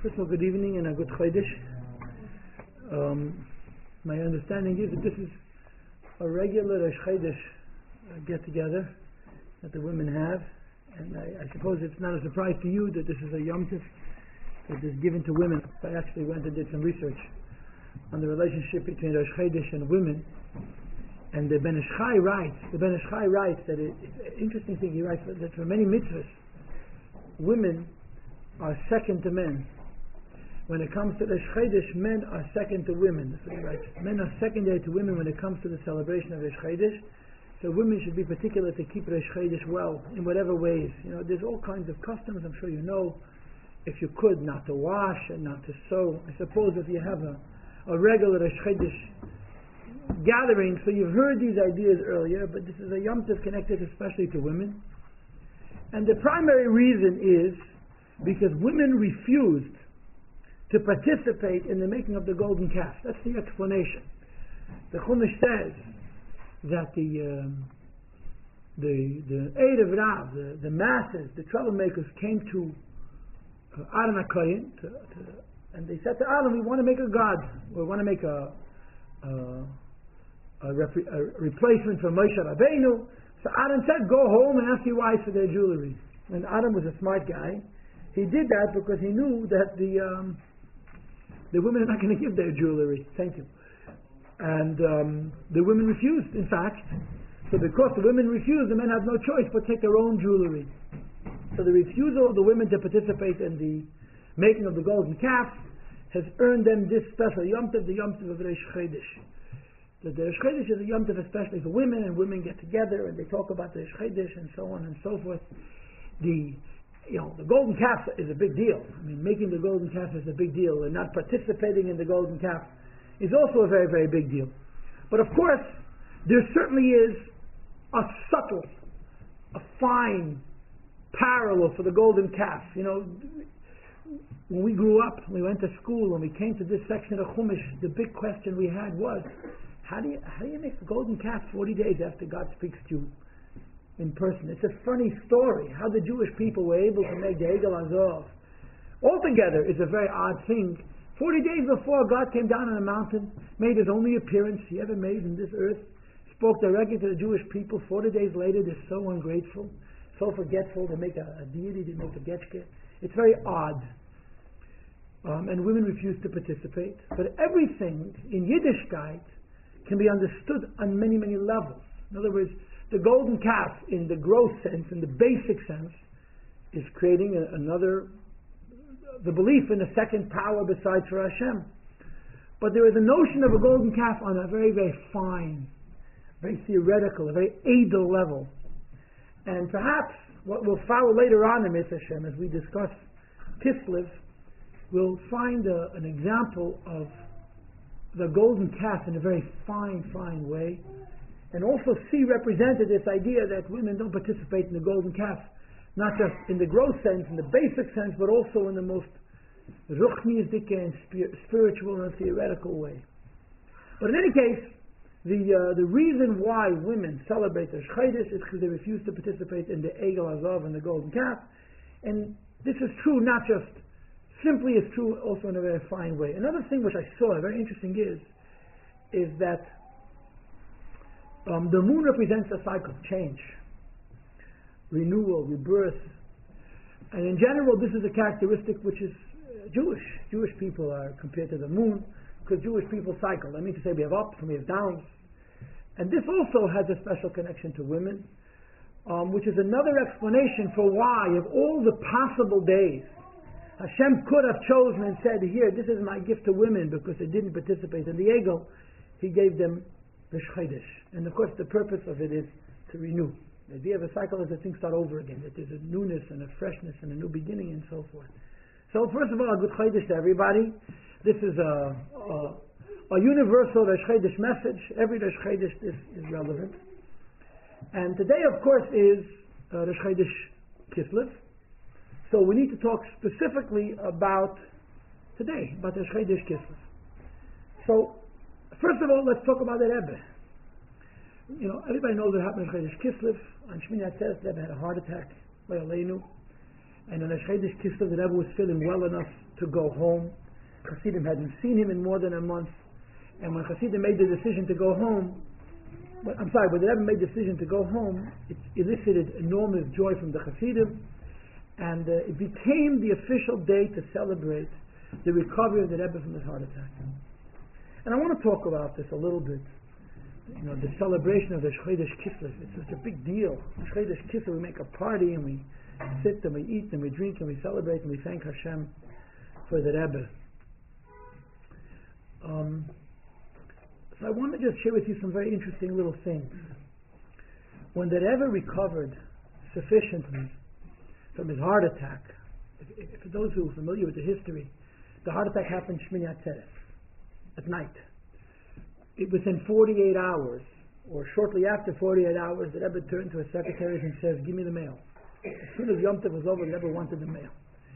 First of all, good evening and a good Chodesh. My understanding is that this is a regular Rosh Chodesh get-together that the women have, and I suppose it's not a surprise to you that this is a Yom Tov that is given to women. I actually went and did some research on the relationship between Rosh Chodesh and women, and the Ben Ish Chai writes that it's an interesting thing. He writes that for many mitzvahs, women are second to men. When it comes to Rosh Chodesh, men are second to women. That's what he writes. Men are secondary to women when it comes to the celebration of Rosh Chodesh. So women should be particular to keep Rosh Chodesh well in whatever ways. You know, there's all kinds of customs. I'm sure you know. If you could, not to wash and not to sew. I suppose if you have a regular Rosh Chodesh gathering, so you've heard these ideas earlier, but this is a Yom Tov connected especially to women. And the primary reason is because women refused to participate in the making of the golden calf. That's the explanation. The Chumash says that the Eid of Rav, the masses, the troublemakers came to Aaron HaKohen and they said to Aaron, we want to make a god. We want to make a replacement for Moshe Rabbeinu. So Aaron said, go home and ask your wives for their jewelry. And Aaron was a smart guy. He did that because he knew that the women are not going to give their jewelry. Thank you. And the women refused, in fact. So because the women refused, the men had no choice but take their own jewelry. So the refusal of the women to participate in the making of the golden calf has earned them this special Yom Tov, the Yom Tov of Rosh Chodesh. The Rosh Chodesh is a Yom Tov especially for women, and women get together and they talk about the Rosh Chodesh and so on and so forth. The golden calf is a big deal. I mean, making the golden calf is a big deal, and not participating in the golden calf is also a very, very big deal. But of course, there certainly is a subtle, a fine parallel for the golden calf. You know, when we grew up, we went to school, and we came to this section of Chumash, the big question we had was, how do you make the golden calf 40 days after God speaks to you in person? It's a funny story how the Jewish people were able to make the Egel Azov. Altogether, it's a very odd thing. 40 days before God came down on a mountain, made his only appearance he ever made in this earth, spoke directly to the Jewish people. 40 days later, they're so ungrateful, so forgetful. They make a deity, they make a getchke. It's very odd. And women refuse to participate. But everything in Yiddishkeit can be understood on many, many levels. In other words, the golden calf, in the gross sense, in the basic sense, is creating the belief in a second power besides for Hashem. But there is a notion of a golden calf on a very, very fine, very theoretical, a very edel level. And perhaps what will follow later on in Mitzvah Hashem, as we discuss Kislev, we'll find an example of the golden calf in a very fine, fine way. And also see represented this idea that women don't participate in the golden calf, not just in the gross sense, in the basic sense, but also in the most ruchnizdike and spiritual and theoretical way. But in any case, the reason why women celebrate Rosh Chodesh is because they refuse to participate in the Egel Azov and the golden calf. And this is true not just simply, it's true also in a very fine way. Another thing which I saw, very interesting, is that the moon represents a cycle of change, renewal, rebirth, and in general this is a characteristic which is Jewish. Jewish people are compared to the moon because Jewish people cycle. I mean to say we have ups and we have downs, and this also has a special connection to women, which is another explanation for why of all the possible days Hashem could have chosen and said, here, this is my gift to women because they didn't participate in the Egel. He gave them Rosh Chodesh. And of course the purpose of it is to renew. The idea of a cycle is that things start over again, that there's a newness and a freshness and a new beginning and so forth. So first of all, a good Chodesh to everybody. This is a universal Rosh Chodesh message. Every Rosh Chodesh is relevant. And today, of course, is Rosh Chodesh Kislev. So we need to talk specifically about today, about Rosh Chodesh Kislev. So first of all, let's talk about the Rebbe. You know, everybody knows what happened in Chodesh Kislev. On Shmini Atzeres, the Rebbe had a heart attack. And on Chodesh Kislev, the Rebbe was feeling well enough to go home. Hasidim hadn't seen him in more than a month. And when Hasidim made the decision to go home, when the Rebbe made the decision to go home, it elicited enormous joy from the Hasidim, and it became the official day to celebrate the recovery of the Rebbe from his heart attack. And I want to talk about this a little bit. You know, the celebration of the Chodesh Kislev. It's such a big deal. Chodesh Kislev, we make a party and we sit and we eat and we drink and we celebrate and we thank Hashem for the Rebbe. So I want to just share with you some very interesting little things. When the Rebbe recovered sufficiently from his heart attack, for those who are familiar with the history, the heart attack happened Shmini Atzeres at night. Within 48 hours, or shortly after 48 hours, the Rebbe turned to his secretaries and says, "Give me the mail." As soon as Yom Tov was over, the Rebbe wanted the mail.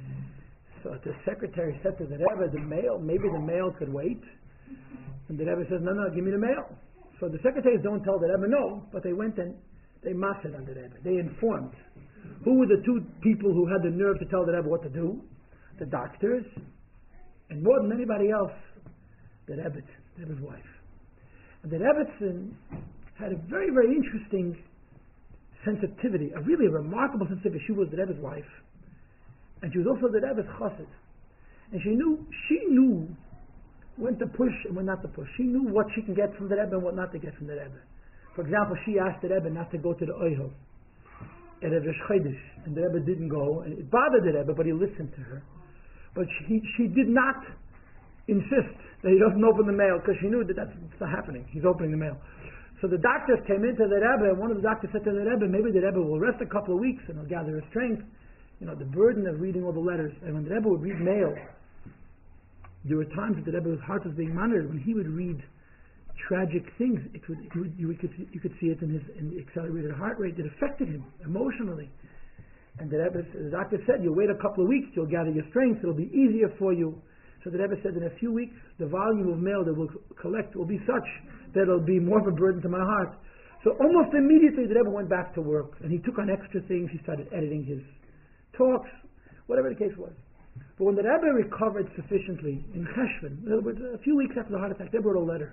So the secretary said to the Rebbe, "The mail, maybe the mail could wait." And the Rebbe says, "No, give me the mail." So the secretaries don't tell the Rebbe no, but they went and they massed on the Rebbe. They informed. Who were the two people who had the nerve to tell the Rebbe what to do? The doctors, and more than anybody else, the Rebbe's wife. And the Rebbetzin had a very, very interesting sensitivity, a really remarkable sensitivity. She was the Rebbe's wife, and she was also the Rebbe's chassid. And she knew when to push and when not to push. She knew what she can get from the Rebbe and what not to get from the Rebbe. For example, she asked the Rebbe not to go to the Oihel at Rosh Chodesh, and the Rebbe didn't go, and it bothered the Rebbe, but he listened to her. But she did not insist that he doesn't open the mail, because she knew that that's not happening. He's opening the mail. So the doctors came into the Rebbe, and one of the doctors said to the Rebbe, maybe the Rebbe will rest a couple of weeks and he'll gather his strength. You know, the burden of reading all the letters. And when the Rebbe would read mail, there were times that the Rebbe's heart was being monitored. When he would read tragic things, you could see it in the accelerated heart rate. It affected him emotionally. And the doctor said, "You wait a couple of weeks, you'll gather your strength. It'll be easier for you." So the Rebbe said, in a few weeks, the volume of mail that we'll collect will be such that it'll be more of a burden to my heart. So almost immediately the Rebbe went back to work, and he took on extra things. He started editing his talks, whatever the case was. But when the Rebbe recovered sufficiently in Cheshvan, in other words, a few weeks after the heart attack, they wrote a letter.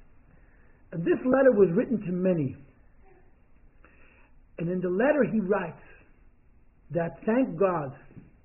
And this letter was written to many. And in the letter he writes that, thank God,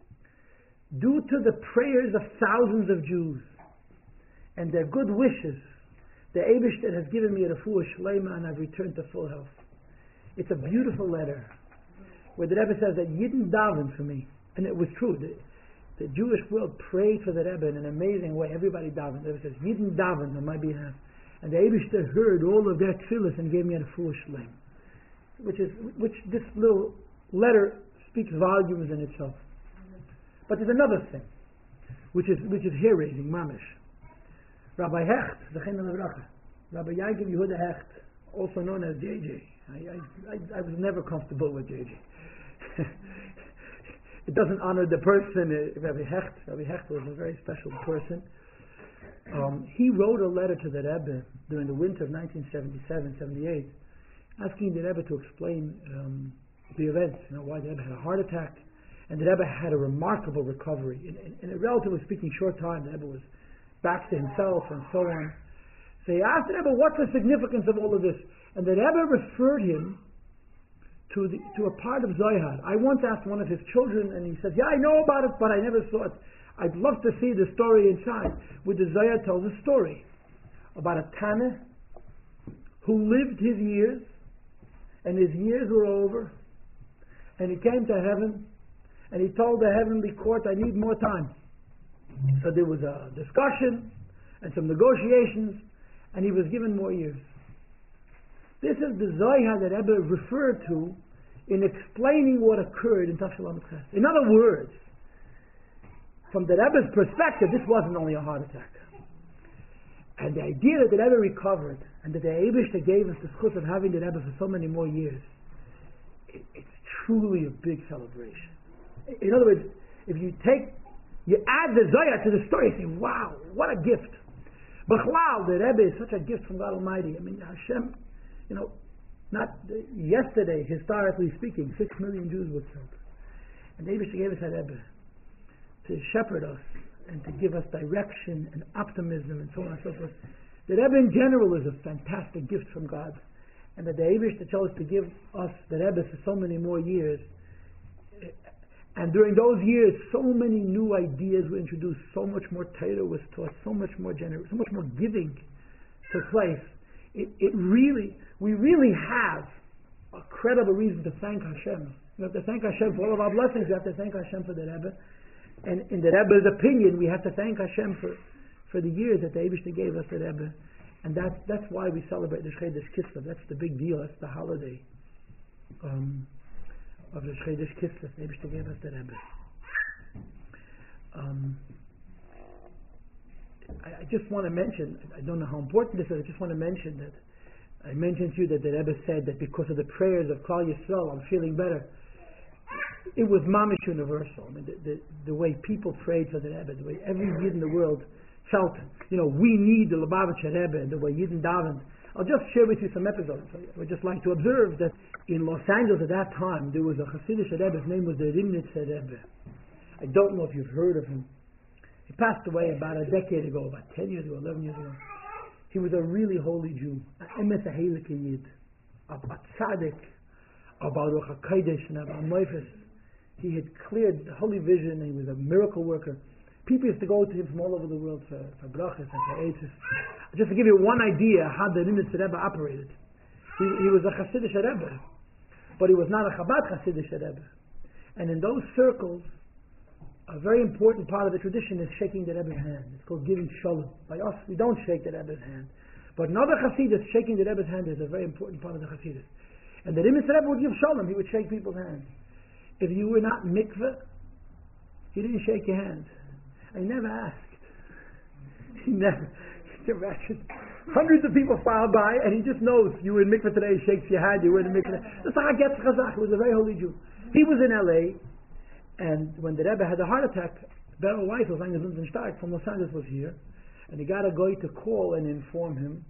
due to the prayers of thousands of Jews and their good wishes, the Eibishter has given me a refuah shleima and I've returned to full health. It's a beautiful letter where the Rebbe says that Yidden daven for me. And it was true. The Jewish world prayed for the Rebbe in an amazing way. Everybody davened. The Rebbe says, Yidden daven on my behalf. And the Eibishter heard all of their tefillas and gave me a refuah shleima. Which this little letter speaks volumes in itself. But there's another thing, which is hair-raising, mamish. Rabbi Hecht, Zechina Levracha, Rabbi Yaakov Yehuda Hecht, also known as JJ. I was never comfortable with JJ. It doesn't honor the person. Rabbi Hecht was a very special person. He wrote a letter to the Rebbe during the winter of 1977-78, asking the Rebbe to explain the events, why the Rebbe had a heart attack. And the Rebbe had a remarkable recovery. In a relatively speaking short time, the Rebbe was back to himself and so on. So he asked the Rebbe, what's the significance of all of this? And the Rebbe referred him to a part of Zohar. I once asked one of his children, and he said, yeah, I know about it, but I never saw it. I'd love to see the story inside, where the Zohar tells a story about a Taneh who lived his years, and his years were over, and he came to heaven, and he told the heavenly court, I need more time. So there was a discussion and some negotiations, and he was given more years. This is the Zohar that Rebbe referred to in explaining what occurred in Tafshalam Ches. In other words, from the Rebbe's perspective, this wasn't only a heart attack. And the idea that the Rebbe recovered, and that the Eibishter gave us the schus of having the Rebbe for so many more years, it's truly a big celebration. In other words, if you add the Zohar to the story, you say, wow, what a gift. B'chlal, the Rebbe is such a gift from God Almighty. I mean, Hashem, not yesterday, historically speaking, 6 million Jews were killed. And the Eibishter gave us that Rebbe to shepherd us and to give us direction and optimism and so on and so forth. The Rebbe in general is a fantastic gift from God. And that the Eibishter chose to give us the Rebbe for so many more years. And during those years, so many new ideas were introduced, so much more Torah was taught, so much more generous, so much more giving took place. We really have a credible reason to thank Hashem. We have to thank Hashem for all of our blessings. We have to thank Hashem for the Rebbe. And in the Rebbe's opinion, we have to thank Hashem for the years that the Eibishter gave us the Rebbe. And that's why we celebrate the Chodesh Kislev. That's the big deal. That's the holiday of the Chodesh Kislev. The Eibishter gave us the Rebbe. I just want to mention, I don't know how important this is, I just want to mention that I mentioned to you that the Rebbe said that because of the prayers of Klal Yisrael, I'm feeling better. It was mamish universal. I mean, the way people prayed for the Rebbe, the way every Yid in the world felt, we need the Lubavitcher Rebbe, and the way Yidden davened. I'll just share with you some episodes. I would just like to observe that in Los Angeles at that time, there was a Hasidic Rebbe. His name was the Rimnitzer Rebbe. I don't know if you've heard of him. He passed away about a decade ago, about 10 years ago, 11 years ago. He was a really holy Jew, a emes heilige Yid, a tzaddik, a baruch HaKodesh, and a moifes. He had cleared the holy vision. He was a miracle worker. People used to go to him from all over the world for brachas and for eitzes. Just to give you one idea how the Rimnitzer Rebbe operated. He was a Hasidic Rebbe, but he was not a Chabad Hasidic Rebbe. And in those circles, a very important part of the tradition is shaking the Rebbe's hand. It's called giving shalom. By us, we don't shake the Rebbe's hand. But in other Hasidus, shaking the Rebbe's hand is a very important part of the Hasidus. And the Rimnitzer Rebbe would give shalom. He would shake people's hands. If you were not mikveh, he didn't shake your hand. I never asked. He never. Imagine. Hundreds of people filed by, and he just knows you were in mikveh today. He shakes your hand. You were in mikveh today. That's how I get Chazak. He was a very holy Jew. He was in L.A., and when the Rebbe had a heart attack, Beryl Weiss was from Los Angeles was here, and he got a guy to call and inform him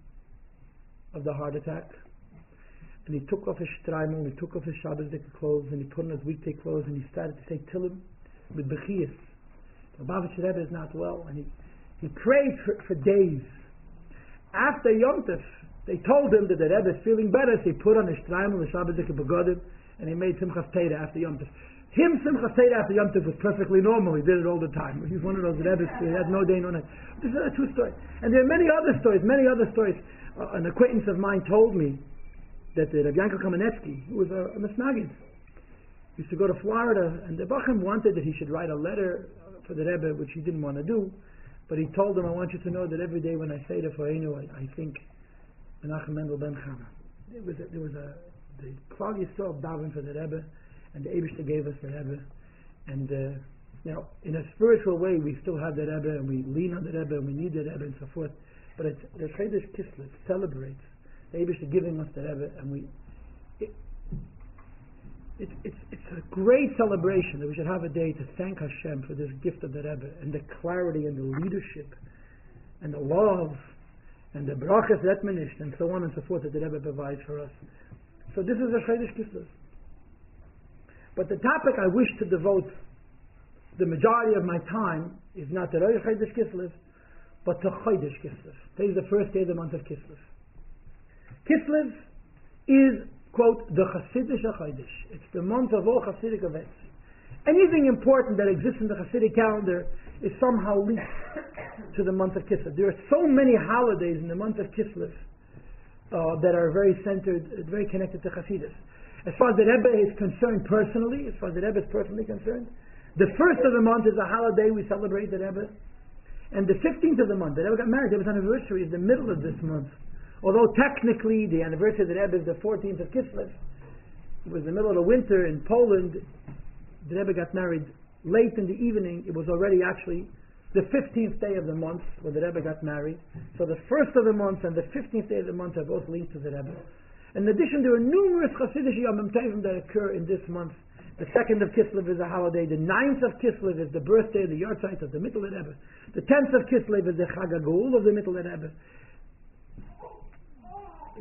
of the heart attack. And he took off his shtreimel, he took off his Shabbos clothes, and he put on his weekday clothes, and he started to say Tillim with Bechiyas. The Lubavitcher Rebbe is not well, and he prayed for days. After Yom Tov, they told him that the Rebbe is feeling better, so he put on his shtreimel, his Shabbos begodim, and he made Simchas Torah after Yom Tov. Simchas Torah after Yom Tov was perfectly normal. He did it all the time. He's one of those Rebbes who had no day, no night. This is a true story. And there are many other stories. An acquaintance of mine told me that Rabbi Yankel Kamenetsky, who was a Misnagid, used to go to Florida, and the Bachim wanted that he should write a letter for the Rebbe, which he didn't want to do, but he told him, I want you to know that every day when I say the Foreinu, I think Menachem Mendel Ben Chana. There was the Klal Yisrael daven for the Rebbe, and the Eibishter gave us the Rebbe, and in a spiritual way we still have the Rebbe, and we lean on the Rebbe, and we need the Rebbe, and so forth. But the Chodesh Kislev celebrates the Eibishter giving us the Rebbe, and it's a great celebration that we should have a day to thank Hashem for this gift of the Rebbe, and the clarity, and the leadership, and the love, and the brachas etmenish, and so on and so forth that the Rebbe provides for us. So this is the Chodesh Kislev. But the topic I wish to devote the majority of my time is not to Rosh Chodesh Kislev, but to Chodesh Kislev. Today is the first day of the month of Kislev. Kislev is, quote, the Hasidic Chodesh. It's the month of all Hasidic events. Anything important that exists in the Hasidic calendar is somehow linked to the month of Kislev. There are so many holidays in the month of Kislev that are very centered, very connected to Hasidus. As far as the Rebbe is concerned personally, the first of the month is a holiday we celebrate the Rebbe, and the 15th of the month, the Rebbe got married, the Rebbe's anniversary is the middle of this month. Although technically the anniversary of the Rebbe is the 14th of Kislev, it was the middle of the winter in Poland. The Rebbe got married late in the evening. It was already actually the 15th day of the month when the Rebbe got married. So the first of the month and the 15th day of the month are both linked to the Rebbe. In addition, there are numerous Hasidic Yom Tovim that occur in this month. The 2nd of Kislev is a holiday. The 9th of Kislev is the birthday, the Yortzeit of the Mittler Rebbe. The 10th of Kislev is the Chag HaGeul of the Mittler Rebbe.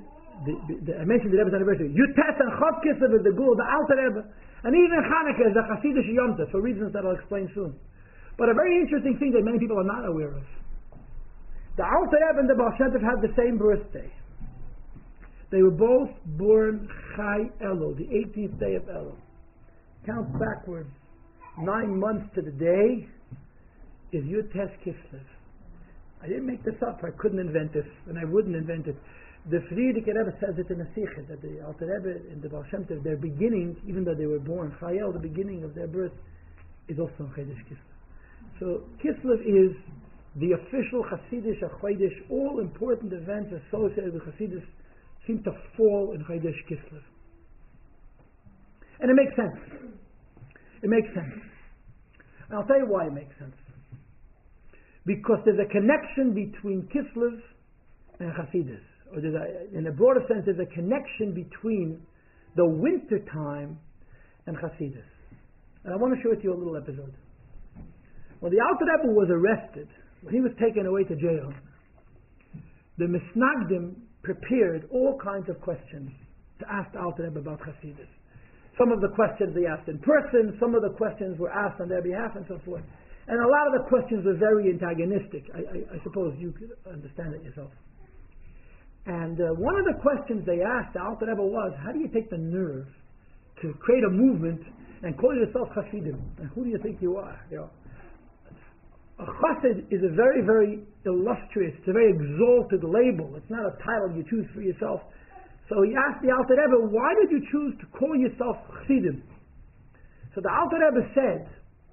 I mentioned the Rebbe's anniversary. Yutes and Chod Kislev is the Gul, the Alter Rebbe. And even Chanukah is the Hasidic Yom Tov, for reasons that I'll explain soon. But a very interesting thing that many people are not aware of. The Alter Rebbe and the Baal Shem Tov had the same birthday. They were both born Chai Elul, the 18th day of Elul. Count backwards. 9 months to the day is Yutes Kislev. I didn't make this up. I couldn't invent this, and I wouldn't invent it. The Frierdiker Rebbe says it in the Sikh that the Alter Rebbe and the Baal Shem Tov, their beginning, even though they were born Chai Elul, the beginning of their birth is also on Chodesh Kislev. So Kislev is the official Hasidic Chodesh. All important events associated with Hasidus seem to fall in Chodesh Kislev. And it makes sense. It makes sense. And I'll tell you why it makes sense. Because there's a connection between Kislev and Hasidus. Or in a broader sense, there's a connection between the winter time and Hasidus. And I want to show it to you a little episode. When the Alter Rebbe was arrested, when he was taken away to jail, the Misnagdim prepared all kinds of questions to ask the Alter Rebbe about Hasidus. Some of the questions they asked in person, some of the questions were asked on their behalf, and so forth. And a lot of the questions were very antagonistic. I suppose you could understand it yourself. And one of the questions they asked the Alter Rebbe was, how do you take the nerve to create a movement and call yourself Hasidim? And who do you think you are? You know, a Chassid is a very, very illustrious, it's a very exalted label. It's not a title you choose for yourself. So he asked the Alter Rebbe, why did you choose to call yourself Hasidim? So the Alter Rebbe said,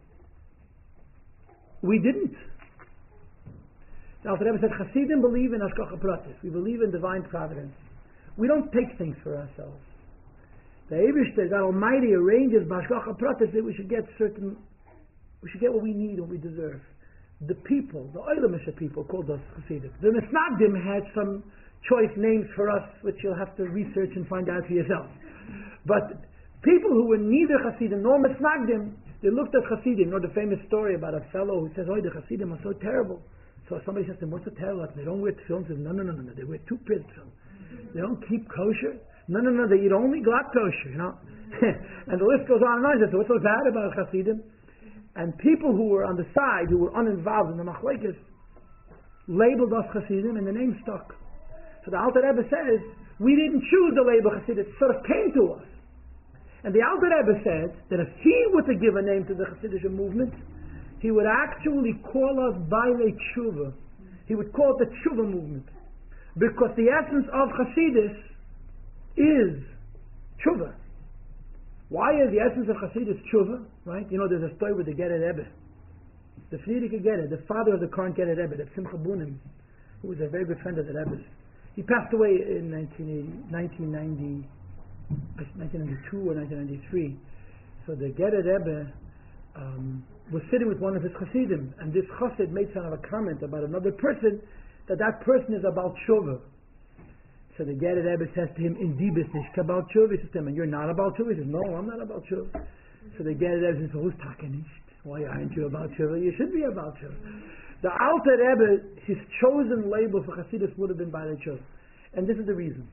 we didn't. The Alter Rebbe said, Hasidim believe in Hashgacha Pratis. We believe in divine providence. We don't take things for ourselves. The Eibishter, God Almighty, arranges Hashgacha Pratis that we should get what we need, what we deserve. The people, the Oilamisha people, called us Hasidim. The Misnagdim had some choice names for us, which you'll have to research and find out for yourself. But people who were neither Hasidim nor Misnagdim, they looked at Hasidim. You know the famous story about a fellow who says, oh, the Hasidim are so terrible. So somebody says to him, what's so terrible? They don't wear tefillin. He says, no, they wear 2 pairs of tefillin. They don't keep kosher. No, they eat only glatt kosher, you know. And the list goes on and on. He says, so what's so bad about Hasidim? And people who were on the side, who were uninvolved in the machlekes, labeled us Hasidim, and the name stuck. So the Alter Rebbe says, we didn't choose the label Hasid, it sort of came to us. And the Alter Rebbe said that if he were to give a name to the Hasidic movement, he would actually call us Bailei Tshuva. He would call it the Tshuva movement. Because the essence of Hasidus is Tshuva. Why is the essence of Hasidus Tshuva? Right? You know, there's a story with the Gerer Rebbe. The Frierdiker Gerer, the father of the current Gerer Rebbe, the Simcha Bunim, who was a very good friend of the Rebbe's. He passed away in 1992 or 1993. So the Gerer Rebbe was sitting with one of his Hasidim, and this Chassid made some of a comment about another person, that person is about Tshuva. So the Gerer Rebbe says to him, in die bist nicht about Tshuva. He says to him, and you're not about Tshuva? He says, no, I'm not about Tshuva. So the Gerer Rebbe says, who's talking nicht? Why aren't you about Tshuva? You should be about Tshuva. The Alter Rebbe, his chosen label for Hasidus would have been Bailei Tshuva. And this is the reason.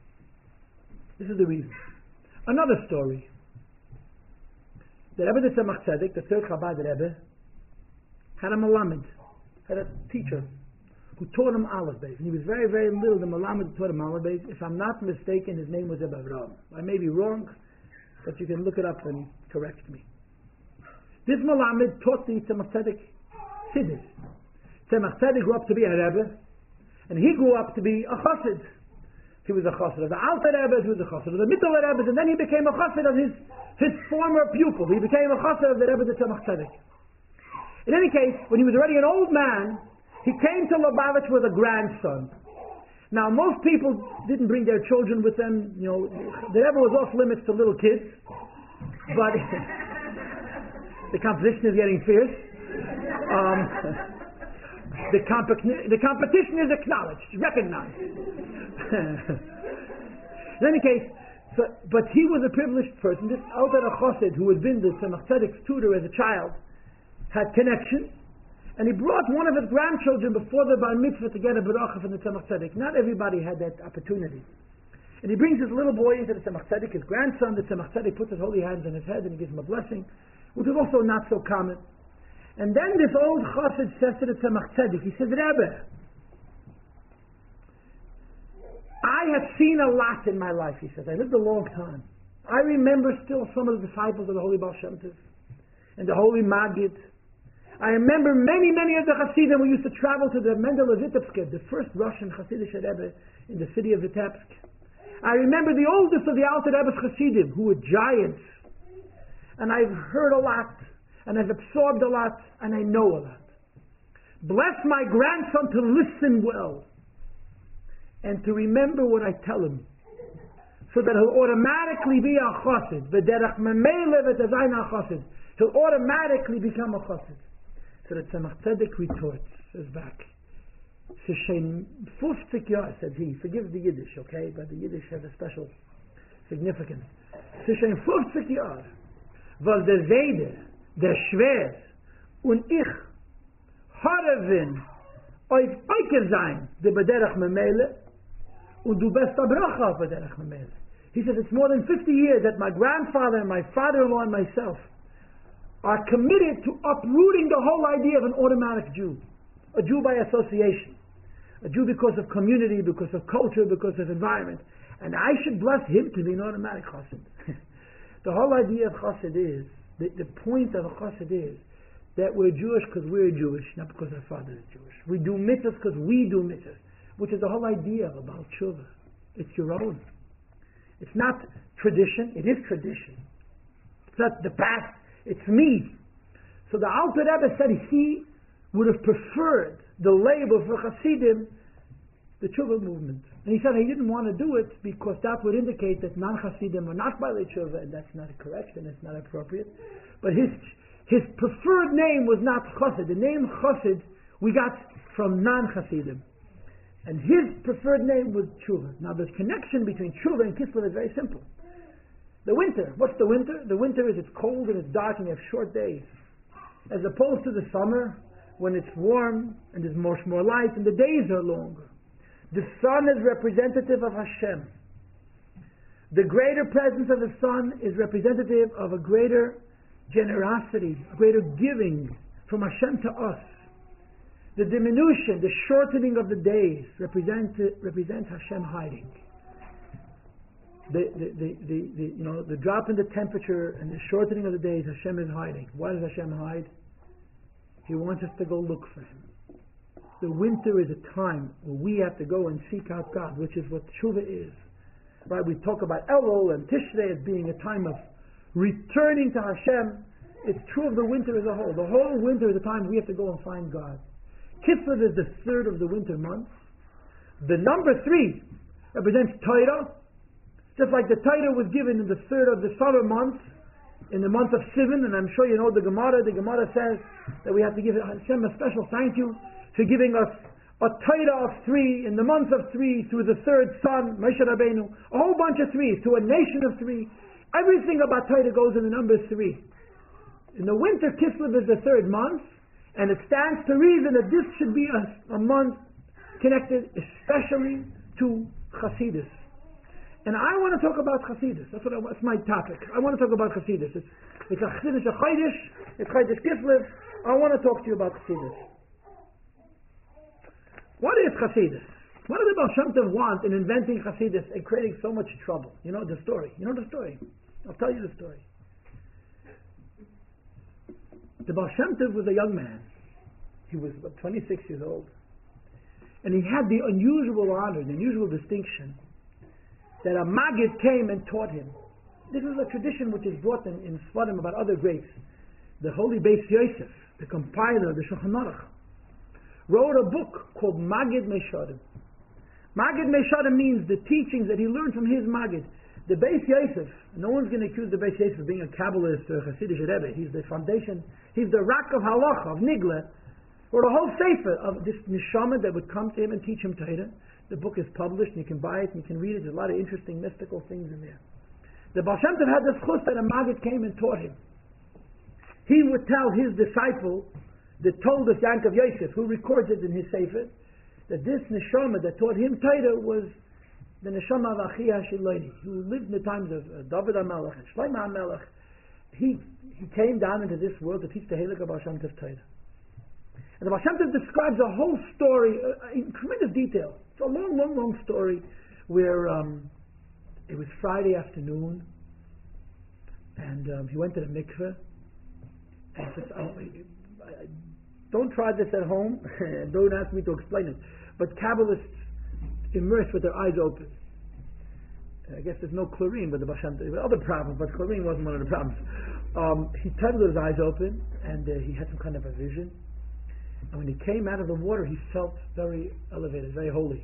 Another story. The Rebbe the Tzemach Tzedek, the third Chabad Rebbe, had a Malamed, had a teacher who taught him Aleph Beis. And he was very, very little. The Malamed taught him Aleph Beis. If I'm not mistaken, his name was Rebbe Avraham. I may be wrong, but you can look it up and correct me. This Malamed taught the Tzemach Tzedek Siddur. Tzemach Tzedek grew up to be a Rebbe, and he grew up to be a Chassid. He was a Chassid of the Alter Rebbe, he was a Chassid of the Mittel Rebbe, and then he became a Chassid of his former pupil. He became a Chassid of the Rebbe the Tzemach Tzedek. In any case, when he was already an old man, he came to Lubavitch with a grandson. Now, most people didn't bring their children with them. You know, the Rebbe was off limits to little kids, but the competition is getting fierce. The competition is acknowledged, recognized. In any case, but he was a privileged person. This Alter Chassid, who had been the Tzemach Tzedek's tutor as a child, had connections, and he brought one of his grandchildren before the Bar Mitzvah to get a beracha from the Tzemach Tzedek. Not everybody had that opportunity. And he brings his little boy into the Tzemach Tzedek, his grandson. The Tzemach Tzedek puts his holy hands on his head and he gives him a blessing, which is also not so common. And then this old chassid says to the Tzemach Tzedek, he says, Rebbe, I have seen a lot in my life, he says. I lived a long time. I remember still some of the disciples of the Holy Baal Shem Tov and the Holy Maggid. I remember many, many of the Hasidim who used to travel to the Mendel of Vitebsk, the first Russian Hasidic Rebbe in the city of Vitebsk. I remember the oldest of the Alter Rebbe's Hasidim, who were giants. And I've heard a lot, and I've absorbed a lot, and I know a lot. Bless my grandson to listen well, and to remember what I tell him, so that he'll automatically be a chassid. V'derech memele v'tazayin a chassid. He'll automatically become a chassid. So the Tzemach Tzedek retorts, says back, Sishen 50 Jahr, said he. Forgive the Yiddish, okay? But the Yiddish has a special significance. Sishen 50 Jahr, weil der Seide, der Schwer, und ich harevin auf Eiker sein, der bederach memele, und du bist a bracha auf bederach memele. He says it's more than 50 years that my grandfather and my father-in-law and myself are committed to uprooting the whole idea of an automatic Jew. A Jew by association. A Jew because of community, because of culture, because of environment. And I should bless him to be an automatic chassid. The whole idea of chassid is, the point of a chassid is, that we're Jewish because we're Jewish, not because our father is Jewish. We do mitzvahs because we do mitzvahs, which is the whole idea of Baal Tshuva. It's your own. It's not tradition, it is tradition. It's not the past. It's me. So the Alter Rebbe said he would have preferred the label for Hasidim, the Tshuva movement. And he said he didn't want to do it because that would indicate that non-Hasidim are not by the Tshuva, and that's not correct and it's not appropriate. But his preferred name was not Chassid. The name Chassid we got from non-Hasidim. And his preferred name was Tshuva. Now the connection between Tshuva and Kislev is very simple. The winter. What's the winter? The winter is it's cold and it's dark and you have short days. As opposed to the summer when it's warm and there's much more light and the days are longer. The sun is representative of Hashem. The greater presence of the sun is representative of a greater generosity, a greater giving from Hashem to us. The diminution, the shortening of the days represents Hashem hiding. The drop in the temperature and the shortening of the days, Hashem is hiding. Why does Hashem hide? He wants us to go look for Him. The winter is a time where we have to go and seek out God, which is what Tshuva is. Right? We talk about Elul and Tishrei as being a time of returning to Hashem. It's true of the winter as a whole. The whole winter is a time we have to go and find God. Kislev is the third of the winter months. The number 3 represents Torah. Just like the Torah was given in the third of the summer months, in the month of Sivan, and I'm sure you know the Gemara says that we have to give Hashem a special thank you for giving us a Torah of 3 in the month of 3 through the third son, Moshe Rabbeinu, a whole bunch of 3s to a nation of 3. Everything about Torah goes in the number 3. In the winter, Kislev is the third month, and it stands to reason that this should be a month connected especially to Chassidus. And I want to talk about Chassidus. That's my topic. I want to talk about Chassidus. It's a Chassidus, a Chodesh. It's Chodesh Kislev. I want to talk to you about Chassidus. What is Chassidus? What did the Baal Shem Tov want in inventing Chassidus and creating so much trouble? You know the story. I'll tell you the story. The Baal Shem Tov was a young man. He was about 26 years old. And he had the unusual honor, the unusual distinction that a Maggid came and taught him. This is a tradition which is brought in Sfarim about other greats. The holy Beis Yosef, the compiler of the Shulchan Aruch, wrote a book called Maggid Mesharim. Maggid Mesharim means the teachings that he learned from his Maggid. The Beis Yosef, no one's going to accuse the Beis Yosef of being a Kabbalist or a Hasidic Rebbe. He's the foundation, he's the rock of Halacha, of Nigla, or the whole sefer of this neshama that would come to him and teach him Torah. The book is published and you can buy it and you can read it. There's a lot of interesting mystical things in there. The Baal Shem Tov had this chus that a Maggid came and taught him. He would tell his disciple, the Toldos Yankov Yosef, who records it in his sefer, that this neshama that taught him Torah was the neshama of Achia Shiloni, who lived in the times of David HaMelech and Shlomo HaMelech, he came down into this world to teach the Heilige Baal Shem Tov Torah. And the Baal Shem Tov describes a whole story in tremendous detail. It's a long, long, long story where it was Friday afternoon, and he went to the mikveh, and he says, don't try this at home, and don't ask me to explain it, but Kabbalists immerse with their eyes open. I guess there's no chlorine with the Baal Shem Tov. There were other problems, but chlorine wasn't one of the problems. He tried with his eyes open, and he had some kind of a vision. And when he came out of the water, he felt very elevated, very holy.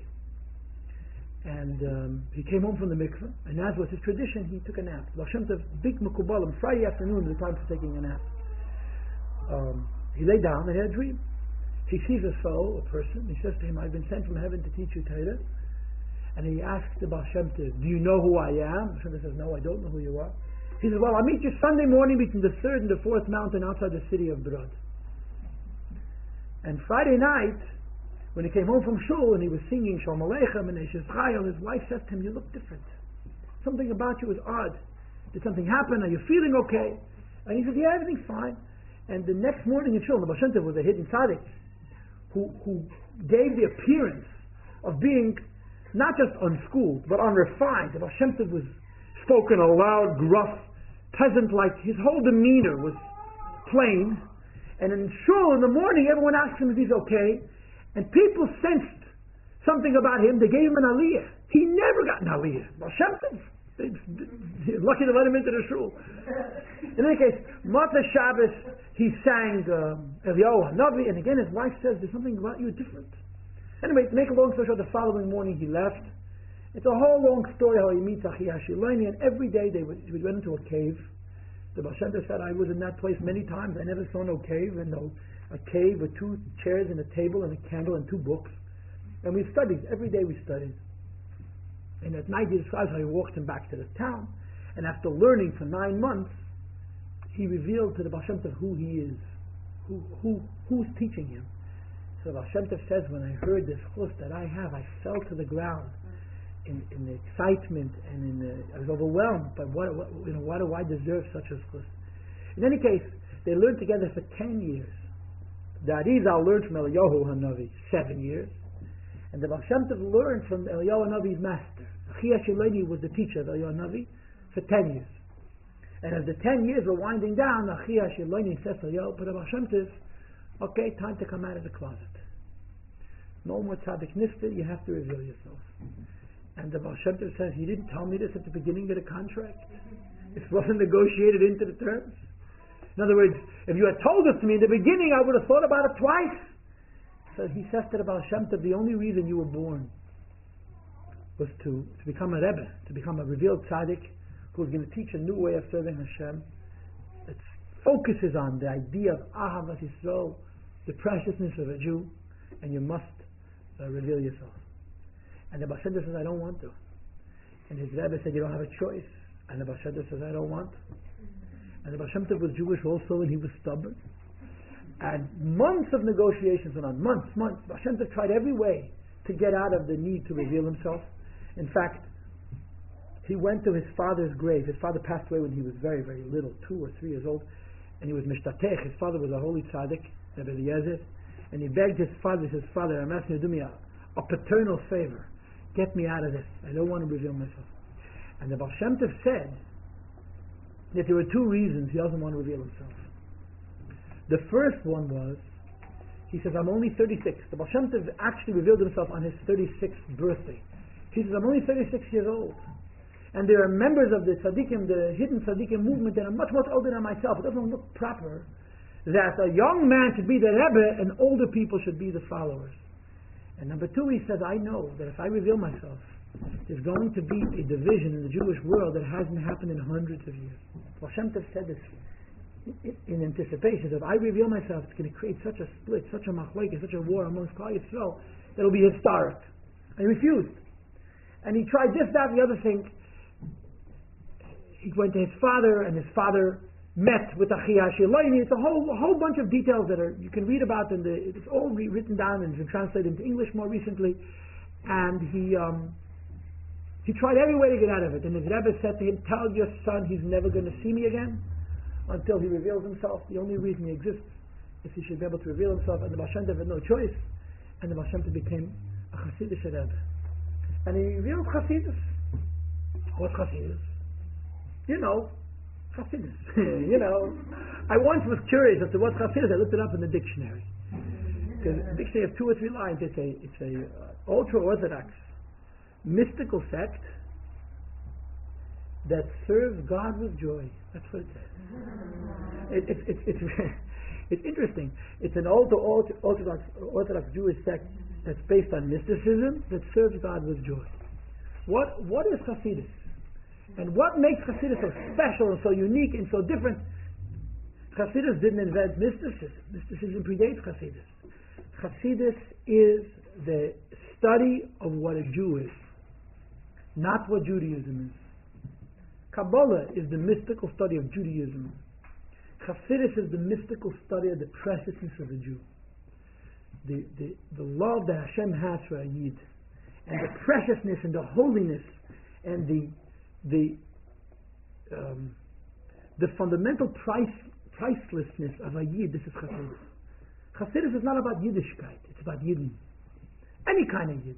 And he came home from the mikveh, and as was his tradition, he took a nap. Baal Shem Tov, big mekubalim, Friday afternoon is the time for taking a nap. He lay down and he had a dream. He sees a soul, a person. He says to him, I've been sent from heaven to teach you Torah. And he asks the Baal Shem Tov, do you know who I am? Baal Shem Tov says, no, I don't know who you are. He says, well, I'll meet you Sunday morning between the third and the fourth mountain outside the city of Brod. And Friday night, when he came home from shul and he was singing Shalom Aleichem and Eshes Chayil, his wife says to him, you look different. Something about you is odd. Did something happen? Are you feeling okay? And he says, yeah, everything's fine. And the next morning in shul, the Baal Shem Tov was a hidden tzaddik who gave the appearance of being not just unschooled, but unrefined. The Baal Shem Tov was spoken a loud, gruff, peasant-like. His whole demeanor was plain. And in shul in the morning, everyone asked him if he's okay. And people sensed something about him. They gave him an aliyah. He never got an aliyah. Baal Shem Tov, lucky to let him into the shul. In any case, Motzei Shabbos, he sang Eliyahu HaNavi, and again his wife says, there's something about you different. Anyway, to make a long story short, the following morning he left. It's a whole long story how he meets Achia Shiloni, and every day we went into a cave. The Baal Shem Tov said, I was in that place many times. I never saw no cave, and a cave with 2 chairs and a table and a candle and 2 books. And we studied. Every day we studied. And at night he describes how he walked him back to the town. And after learning for 9 months, he revealed to the Baal Shem Tov who he is, who's teaching him. So the Baal Shem Tov says, when I heard this chus that I have, I fell to the ground in the excitement and I was overwhelmed. But why do I deserve such a chus? In any case, they learned together for 10 years. The Arizal learned from Eliyahu HaNavi 7 years, and the Baal Shem Tov learned from Eliyahu HaNavi's master. Achia Shiloni was the teacher of Eliyahu HaNavi for 10 years. And as the 10 years were winding down, Achia Shiloni says to Eliyahu, but the Baal Shem Tov, okay, time to come out of the closet. No more tzaddik nifta, you have to reveal yourself. And the Baal Shem Tov says, you didn't tell me this at the beginning of the contract. This wasn't negotiated into the terms. In other words, if you had told this to me in the beginning, I would have thought about it twice. So he says to the Baal Shem Tov, the only reason you were born was to become a Rebbe, to become a revealed tzaddik who's going to teach a new way of serving Hashem. It focuses on the idea of Ahavat Yisrael, the preciousness of a Jew, and you must reveal yourself. And the Baal Shem Tov says, I don't want to. And his Rebbe said, you don't have a choice. And the Baal Shem Tov says, I don't want to. And the Baal Shem Tov was Jewish also, and he was stubborn. And months of negotiations went on, months. Baal Shem Tov tried every way to get out of the need to reveal himself. In fact, he went to his father's grave. His father passed away when he was very, very little, 2 or 3 years old. And he was mishtatech. His father was a holy tzaddik, Rebbe Eliezer. And he begged his father, I'm asking you to do me a paternal favor. Get me out of this. I don't want to reveal myself. And the Baal Shem Tov said that there were 2 reasons he doesn't want to reveal himself. The first one was, he says, I'm only 36. The Baal Shem Tov actually revealed himself on his 36th birthday. He says, I'm only 36 years old. And there are members of the tzaddikim, the hidden tzaddikim movement that are much, much older than myself. It doesn't look proper that a young man should be the Rebbe and older people should be the followers. And number 2, he says, I know that if I reveal myself, there's going to be a division in the Jewish world that hasn't happened in hundreds of years. Baal Shem Tov said this in anticipation. If I reveal myself, it's going to create such a split, such a machlokes, such a war amongst Klal Yisrael that will be historic. And he refused. And he tried this, that, and the other thing. He went to his father, and his father met with Achia Shiloni. It's a whole bunch of details that you can read about, and it's all written down and been translated into English more recently. And he He tried every way to get out of it. And his Rebbe said to him, tell your son he's never going to see me again until he reveals himself. The only reason he exists is he should be able to reveal himself. And the Baal Shem Tov had no choice. And the Baal Shem Tov became a Hasidic Rebbe. And he revealed Hasidus. What's Hasidus? Hasidus. I once was curious as to what's Hasidus. I looked it up in the dictionary. Because the dictionary has 2 or 3 lines. It's a ultra-Orthodox mystical sect that serves God with joy. That's what it says. It's interesting. It's an Orthodox Jewish sect that's based on mysticism that serves God with joy. What is Hasidus? And what makes Hasidus so special and so unique and so different? Hasidus didn't invent mysticism. Mysticism predates Hasidus. Hasidus is the study of what a Jew is, not what Judaism is. Kabbalah is the mystical study of Judaism. Hasidus is the mystical study of the preciousness of the Jew. The love that Hashem has for a Yid, and the preciousness and the holiness and the fundamental pricelessness of a Yid. This is Hasidus. Hasidus is not about Yiddishkeit, it's about Yidden. Any kind of Yid.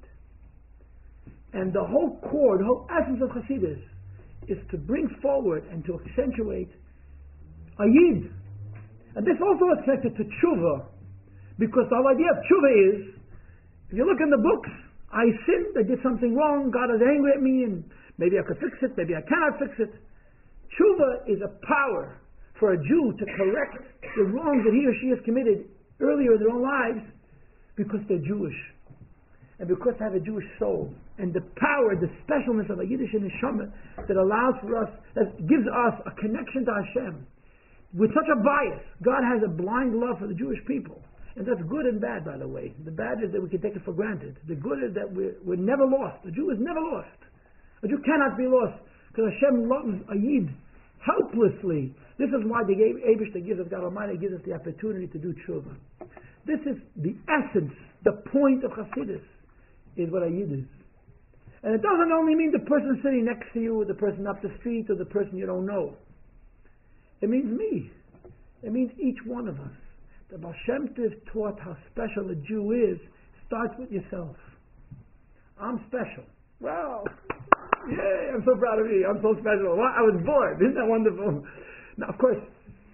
And the whole core, the whole essence of Hasidus is to bring forward and to accentuate a Yid. And this also is connected to Tshuva, because the whole idea of Tshuva is, if you look in the books, I sinned, I did something wrong, God is angry at me, and maybe I could fix it, maybe I cannot fix it. Tshuva is a power for a Jew to correct the wrongs that he or she has committed earlier in their own lives because they're Jewish and because they have a Jewish soul, and the power, the specialness of a Yiddish neshama that allows for us, that gives us a connection to Hashem with such a bias. God has a blind love for the Jewish people, and that's good and bad, by the way. The bad is that we can take it for granted. The good is that we're never lost. The Jew is never lost. A Jew cannot be lost because Hashem loves a Yid helplessly. This is why the Eibishter gives us, God Almighty gives us the opportunity to do tshuva. This is the essence, the point of Hasidus, is what a Yid is. And it doesn't only mean the person sitting next to you, or the person up the street, or the person you don't know. It means me. It means each one of us. The Baal Shem Tov taught how special a Jew is. Starts with yourself. I'm special. Well, yay, I'm so proud of you. I'm so special. Well, I was born. Isn't that wonderful? Now, of course,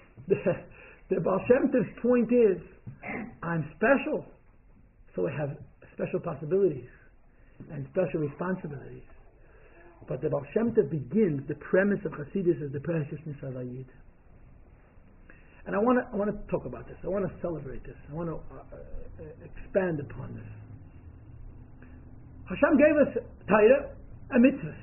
the Baal Shem Tov's point is, I'm special. So I have special possibilities and special responsibilities. But the Baal Shem Tov begins, the premise of Hasidus is the preciousness of a Yid. And I want to talk about this. I want to celebrate this. I want to expand upon this. Hashem gave us Torah and mitzvahs.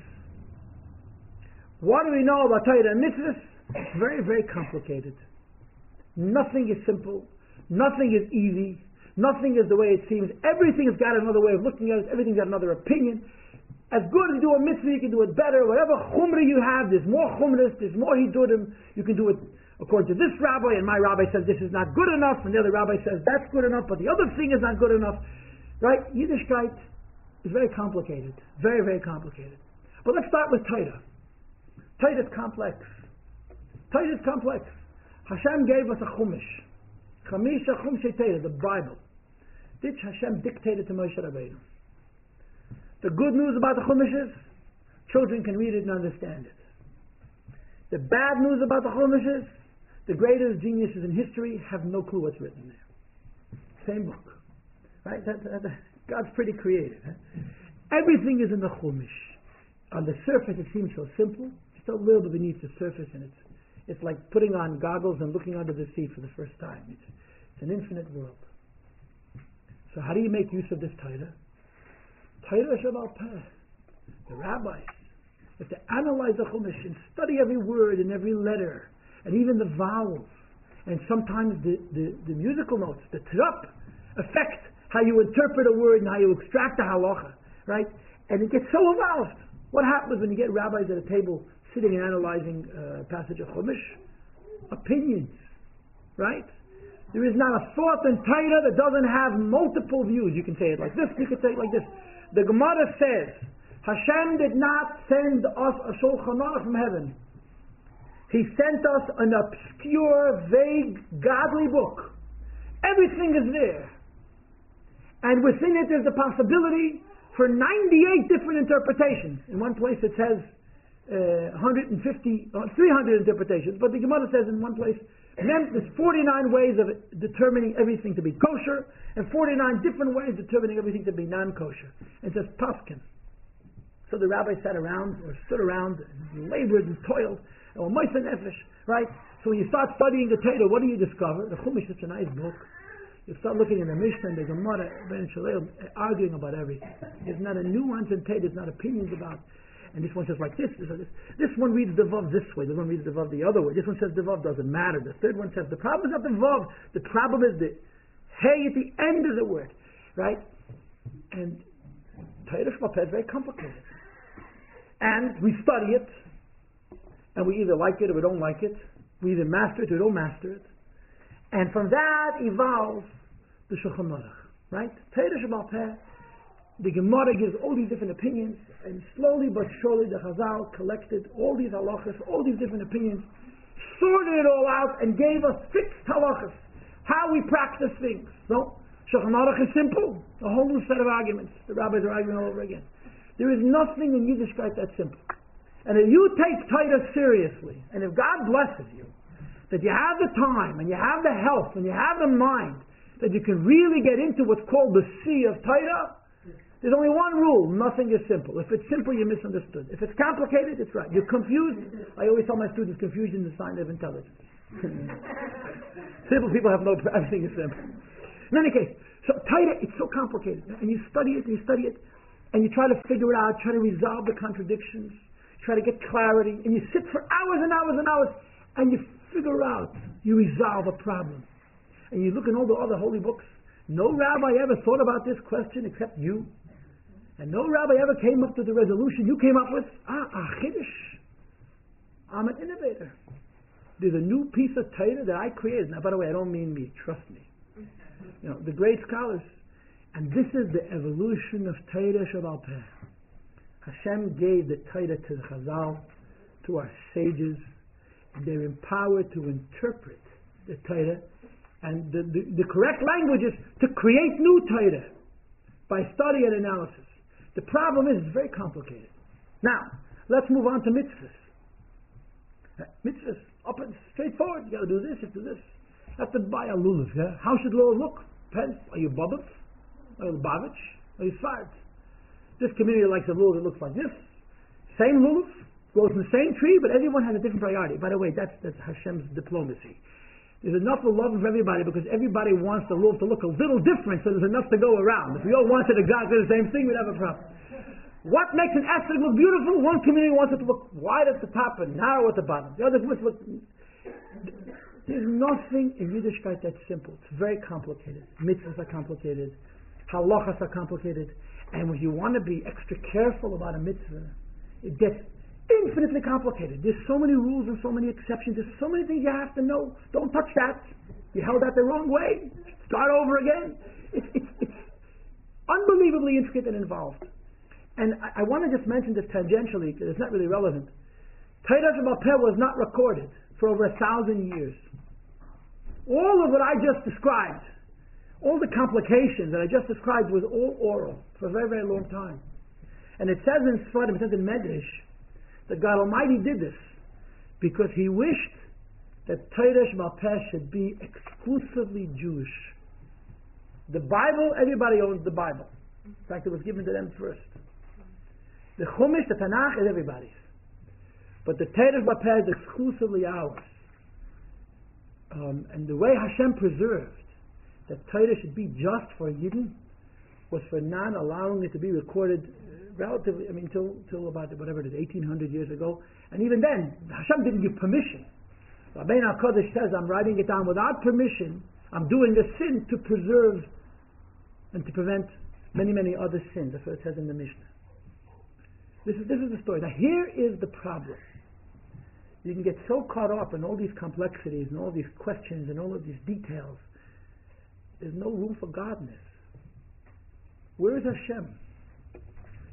What do we know about Torah and mitzvahs? It's very, very complicated. Nothing is simple. Nothing is easy. Nothing is the way it seems. Everything has got another way of looking at it. Everything's got another opinion. As good as you do a mitzvah, you can do it better. Whatever chumrah you have, there's more chumras, there's more hidurim. You can do it according to this rabbi, and my rabbi says this is not good enough, and the other rabbi says that's good enough, but the other thing is not good enough. Right? Yiddishkeit is very complicated. Very, very complicated. But let's start with Torah. Torah is complex. Torah is complex. Hashem gave us a chumash. Chamisha Chumshei Torah, the Bible. Which Hashem dictated to Moshe Rabbeinu. The good news about the chumash is, children can read it and understand it. The bad news about the chumash is, the greatest geniuses in history have no clue what's written there. Same book. Right? God's pretty creative. Huh? Everything is in the chumash. On the surface it seems so simple. It's a little bit beneath the surface, and it's like putting on goggles and looking under the sea for the first time. It's an infinite world. So how do you make use of this Torah? Torah Shabbat Peh. The rabbis have to analyze the Chumash and study every word and every letter and even the vowels, and sometimes the musical notes, the trup, affect how you interpret a word and how you extract the halacha, right? And it gets so involved. What happens when you get rabbis at a table sitting and analyzing a passage of Chumash? Opinions, right? There is not a thought in Torah that doesn't have multiple views. You can say it like this, you can say it like this. The Gemara says, Hashem did not send us a Shulchan Aruch from heaven. He sent us an obscure, vague, godly book. Everything is there. And within it there's a possibility for 98 different interpretations. In one place it says 300 interpretations, but the Gemara says in one place, there's 49 ways of determining everything to be kosher, and 49 different ways determining everything to be non-kosher. It says paskin. So the rabbis sat around, or stood around, and labored and toiled, or moisen nefesh, right? So when you start studying the Torah, what do you discover? The Chumash is such a nice book. You start looking in the Mishnah and the Gemara, Ben Shalom, arguing about everything. There's not a nuance in Torah, there's not opinions about. And this one says like this, this one reads the Vav this way, this one reads the Vav the other way, this one says the Vav doesn't matter, the third one says the problem is not the Vav, the problem is the Hey at the end of the word, right? And Torah Sheba'al Peh is very complicated. And we study it, and we either like it or we don't like it, we either master it or don't master it, and from that evolves the Shulchan Aruch, right? Torah Sheba'al Peh, the Gemara gives all these different opinions, and slowly but surely the Chazal collected all these halachas, all these different opinions, sorted it all out, and gave us fixed halachas, how we practice things. So, Shulchan Aruch is simple, a whole new set of arguments. The rabbis are arguing all over again. There is nothing in Yiddishkeit that's simple. And if you take Torah seriously, and if God blesses you, that you have the time, and you have the health, and you have the mind, that you can really get into what's called the sea of Torah, there's only one rule: nothing is simple. If it's simple, you're misunderstood. If it's complicated, it's right. You're confused. I always tell my students, confusion is a sign of intelligence. Simple people have no. Everything is simple. In any case, so Torah, it's so complicated, and you study it, and you study it, and you try to figure it out, try to resolve the contradictions, try to get clarity, and you sit for hours and hours and hours, and you figure out, you resolve a problem, and you look in all the other holy books. No rabbi ever thought about this question except you. And no rabbi ever came up to the resolution you came up with. Chiddush. I'm an innovator. There's a new piece of Torah that I created. Now, by the way, I don't mean me. Trust me. You know, the great scholars. And this is the evolution of Torah Sheba'al Peh. Hashem gave the Torah to the Chazal, to our sages, and they're empowered to interpret the Torah. And the correct language is to create new Torah by study and analysis. The problem is it's very complicated. Now, let's move on to mitzvahs. Mitzvahs, up and straightforward. You got to do this, you have to do this. You have to buy a lulav. Yeah? How should lulav look? Depends. Are you Bobov? Are you Lubavitch? Are you Sfard? This community likes a lulav that looks like this. Same lulav, grows from the same tree, but everyone has a different priority. By the way, that's Hashem's diplomacy. There's enough of love for everybody because everybody wants the lulav to look a little different, so there's enough to go around. If we all wanted exactly the same thing, we'd have a problem. What makes an esrog look beautiful? One community wants it to look wide at the top and narrow at the bottom. The other wants to look. There's nothing in Yiddishkeit that's simple. It's very complicated. Mitzvahs are complicated. Halachas are complicated. And when you want to be extra careful about a mitzvah, it gets infinitely complicated. There's so many rules and so many exceptions. There's so many things you have to know. Don't touch that. You held that the wrong way. Start over again. It's unbelievably intricate and involved. And I want to just mention this tangentially because it's not really relevant. Torah Sheba'al Peh was not recorded for over 1,000 years. All of what I just described, all the complications that I just described was all oral for a very, very long time. And it says in Sfarim, it says in Medrash, that God Almighty did this because He wished that Torah Sheba'al Peh should be exclusively Jewish. The Bible, everybody owns the Bible. In fact, it was given to them first. The Chumash, the Tanakh, is everybody's. But the Torah Sheba'al Peh is exclusively ours. And the way Hashem preserved that Torah should be just for Yidden was for not allowing it to be recorded relatively, till about whatever it is, 1800 years ago. And even then, Hashem didn't give permission. Rabbeinu HaKadosh says, I'm writing it down without permission. I'm doing a sin to preserve and to prevent many, many other sins. That's what it says in the Mishnah. This is the story. Now here is the problem. You can get so caught up in all these complexities and all these questions and all of these details. There's no room for godness. Where is Hashem?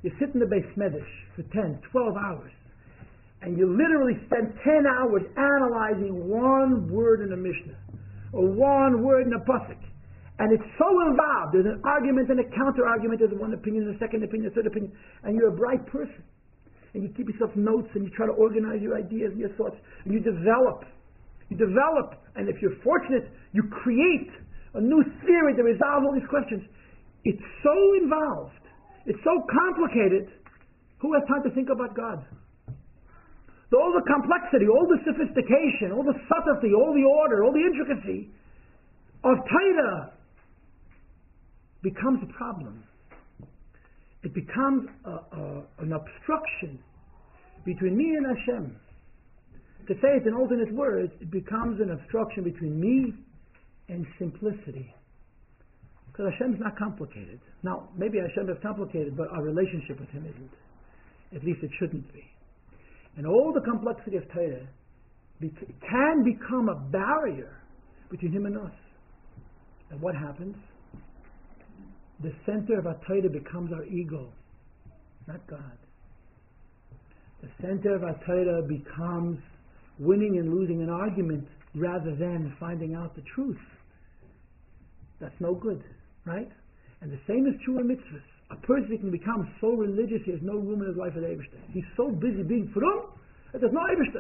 You sit in the Beis Medrash for 10, 12 hours, and you literally spend 10 hours analyzing one word in a Mishnah, or one word in a Pasuk. And it's so involved. There's an argument and a counter-argument. There's one opinion, a second opinion, a third opinion. And you're a bright person. And you keep yourself notes, and you try to organize your ideas and your thoughts. And you develop. You develop. And if you're fortunate, you create a new theory that resolves all these questions. It's so involved. It's so complicated. Who has time to think about God? All the complexity, all the sophistication, all the subtlety, all the order, all the intricacy of Torah becomes a problem. It becomes an obstruction between me and Hashem. To say it in alternate words, it becomes an obstruction between me and simplicity. Because Hashem's not complicated. Now, maybe Hashem is complicated, but our relationship with Him isn't. At least it shouldn't be. And all the complexity of Torah can become a barrier between Him and us. And what happens? The center of our Torah becomes our ego, not God. The center of our Torah becomes winning and losing an argument rather than finding out the truth. That's no good, right? And the same is true in mitzvahs. A person can become so religious he has no room in his life for the Eibishter. He's so busy being frum that there's no Eibishter.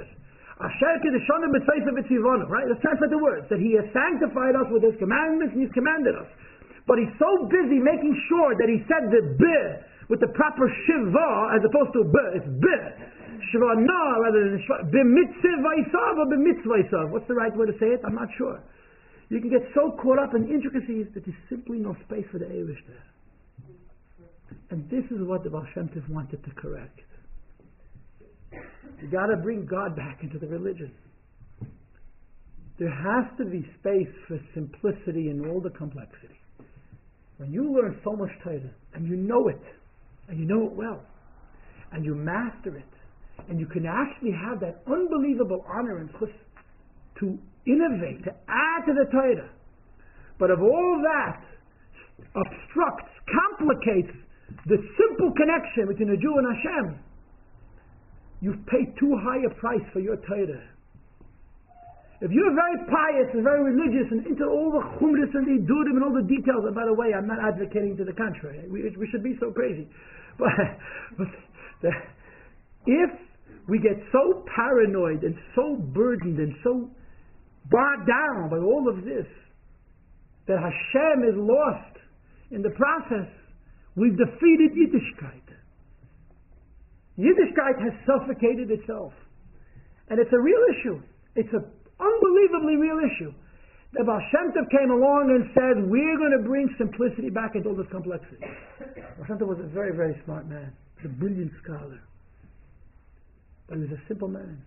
Right? Let's translate the words. That He has sanctified us with His commandments and He's commanded us. But He's so busy making sure that He said the B with the proper shiva as opposed to B. It's B. Shiva na rather than b'mitzvah or b'mitzvah. What's the right way to say it? I'm not sure. You can get so caught up in intricacies that there's simply no space for the Eibishter. And this is what the Baal Shem Tov wanted to correct. You got to bring God back into the religion. There has to be space for simplicity in all the complexity. When you learn so much Torah, and you know it well, and you master it, and you can actually have that unbelievable honor and chus to innovate, to add to the Torah, but if all that obstructs, complicates the simple connection between a Jew and Hashem, you've paid too high a price for your Torah. If you're very pious and very religious and into all the chumras and the idurim and all the details, and by the way, I'm not advocating to the contrary. We should be so crazy. But if we get so paranoid and so burdened and so bogged down by all of this that Hashem is lost in the process, we've defeated Yiddishkeit. Yiddishkeit has suffocated itself. And it's a real issue. It's an unbelievably real issue. The Baal Shem Tov came along and said, we're going to bring simplicity back into all this complexity. Baal Shem Tov was a very, very smart man. He was a brilliant scholar. But he was a simple man.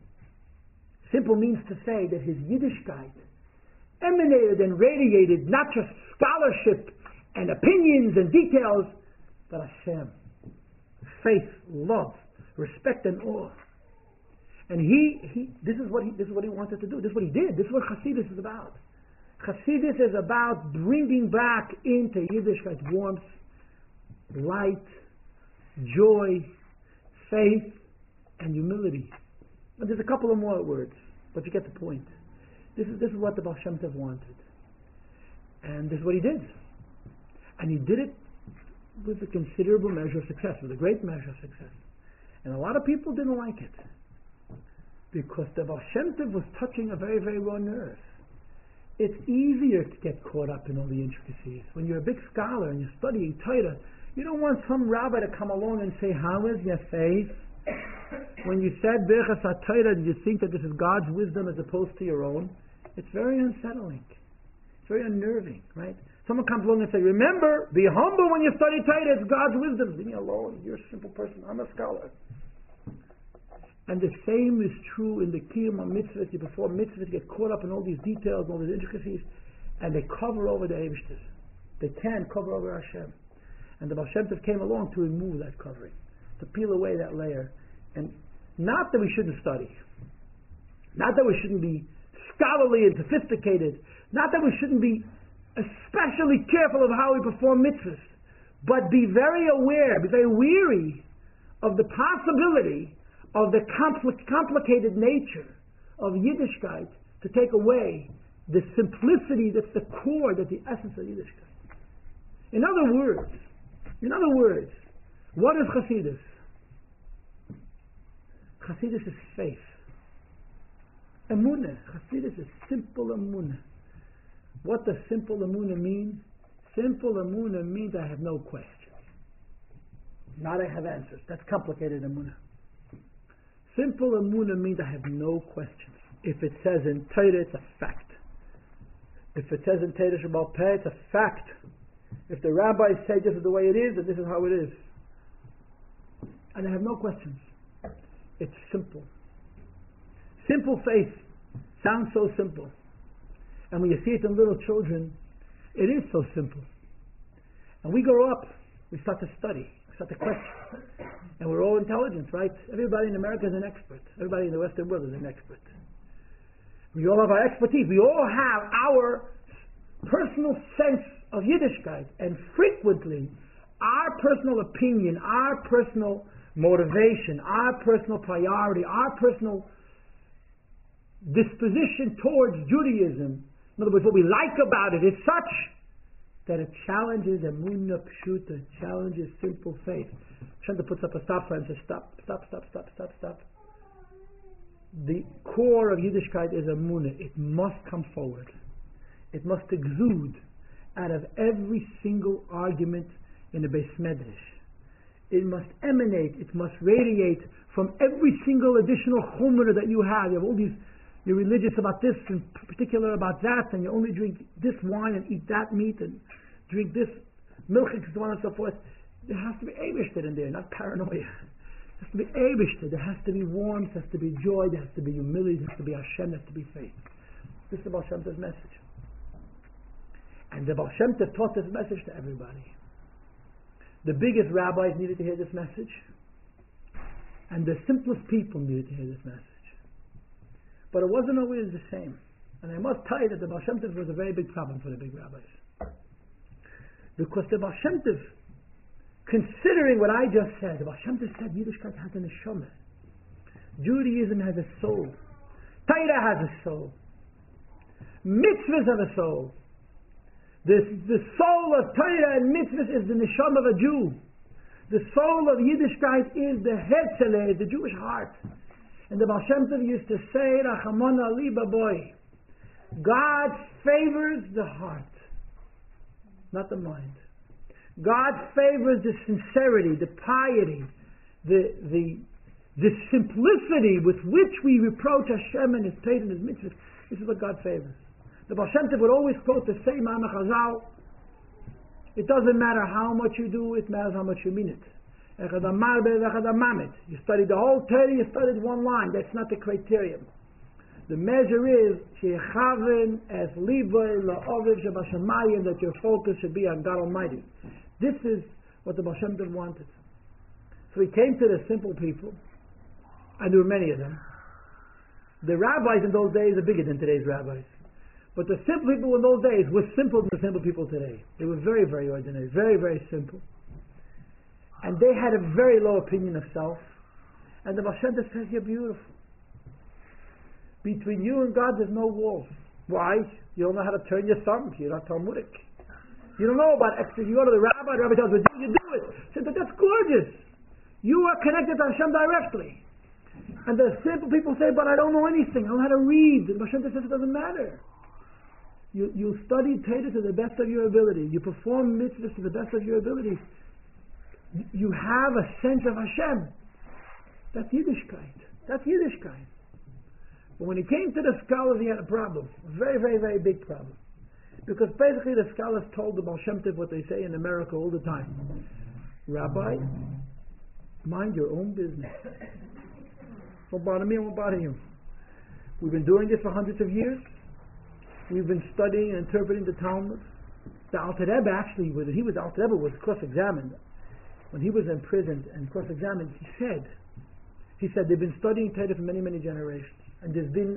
Simple means to say that his Yiddishkeit emanated and radiated not just scholarship and opinions and details, but Hashem. Faith, love, respect and awe. And this is what he wanted to do. This is what he did. This is what Chassidus is about. Chassidus is about bringing back into Yiddishkeit warmth, light, joy, faith, and humility. And there's a couple of more words, but you get the point. This is what the Baal Shem Tov wanted. And this is what he did. And he did it with a considerable measure of success, with a great measure of success. And a lot of people didn't like it, because the Baal Shem Tov was touching a very, very raw nerve. It's easier to get caught up in all the intricacies. When you're a big scholar and you're studying Torah, you don't want some rabbi to come along and say, how is your faith? When you said Birchas HaTorah, did you think that this is God's wisdom as opposed to your own? It's very unsettling. It's very unnerving, right? Someone comes along and says, remember, be humble when you study Torah, it's God's wisdom. Leave me alone, you're a simple person, I'm a scholar. And the same is true in the Kiyum mitzvahs. You perform mitzvahs, get caught up in all these details, all these intricacies, and they cover over the Eibishter. They can cover over Hashem. And the Baal Shem Tov came along to remove that covering, to peel away that layer. And not that we shouldn't study, not that we shouldn't be scholarly and sophisticated, not that we shouldn't be especially careful of how we perform mitzvahs, But be very aware, be very weary of the possibility of the complicated nature of Yiddishkeit to take away the simplicity that's the core, that's the essence of Yiddishkeit. In other words, what is Chassidus? Chassidus is faith. Emunah. Chassidus is simple emunah. What does simple emunah mean? Simple emunah means I have no questions. Not I have answers. That's complicated emunah. Simple emunah means I have no questions. If it says in Torah, it's a fact. If it says in Torah Shabbat Peh, it's a fact. If the rabbis say this is the way it is, then this is how it is. And I have no questions. It's simple. Simple faith sounds so simple. And when you see it in little children, it is so simple. And we grow up, we start to study, we start to question. And we're all intelligent, right? Everybody in America is an expert. Everybody in the Western world is an expert. We all have our expertise. We all have our personal sense of Yiddishkeit. And frequently, our personal opinion, our personal motivation, our personal priority, our personal disposition towards Judaism, in other words, what we like about it is such that it challenges emunah pshuta, challenges simple faith. Shanta puts up a stop sign and says, stop. The core of Yiddishkeit is emunah. It must come forward. It must exude out of every single argument in the Beis Medrash. It must emanate, it must radiate from every single additional chumrah that you have. You have all these, you're religious about this and particular about that, and you only drink this wine and eat that meat and drink this milk and so on and so forth. There has to be Eibishter in there, not paranoia. There has to be Eibishter. There has to be warmth, there has to be joy, there has to be humility, there has to be Hashem, there has to be faith. This is the Baal Shem Tov's message. And the Baal Shem Tov taught this message to everybody. The biggest rabbis needed to hear this message, and the simplest people needed to hear this message. But it wasn't always the same. And I must tell you that the Baal Shem Tov was a very big problem for the big rabbis. Because the Baal Shem Tov, considering what I just said, the Baal Shem Tov said Yiddishkeit has a neshama. Judaism has a soul. Torah has a soul. Mitzvahs have a soul. The soul of Torah and mitzvahs is the neshama of a Jew. The soul of Yiddishkeit is the Hetzele, the Jewish heart. And the Baal Shem Tov used to say, Rachamon Ali Baboy, God favors the heart, not the mind. God favors the sincerity, the piety, the simplicity with which we reproach Hashem and His Torah and His mitzvahs. This is what God favors. The Baal Shem Tov would always quote the same Ma'amar Chazal. It doesn't matter how much you do, it matters how much you mean it. You studied the whole Torah, you studied one line. That's not the criterion. The measure is as that your focus should be on God Almighty. This is what the Baal Shem Tov wanted. So he came to the simple people, and there were many of them. The rabbis in those days are bigger than today's rabbis. But the simple people in those days were simpler than the simple people today. They were very, very ordinary, very, very simple. And they had a very low opinion of self. And the Baal Shem Tov says, you're beautiful. Between you and God, there's no walls. Why? You don't know how to turn your thumb. You're not Talmudic. You don't know about extra. You go to the rabbi tells you, you do it. He said, but that's gorgeous. You are connected to Hashem directly. And the simple people say, but I don't know anything. I don't know how to read. And the Baal Shem Tov says, it doesn't matter. You study Torah to the best of your ability. You perform mitzvahs to the best of your ability. You have a sense of Hashem. That's Yiddishkeit. That's Yiddishkeit. But when he came to the scholars, he had a problem. A very, very, very big problem. Because basically the scholars told the Baal Shem Tov what they say in America all the time. Rabbi, mind your own business. Won't bother me, won't bother you. We've been doing this for hundreds of years. We've been studying and interpreting the Talmud. The Alter Rebbe actually, when he was Alter Rebbe, was cross-examined. When he was imprisoned and cross-examined, he said they've been studying Torah for many, many generations. And there's been,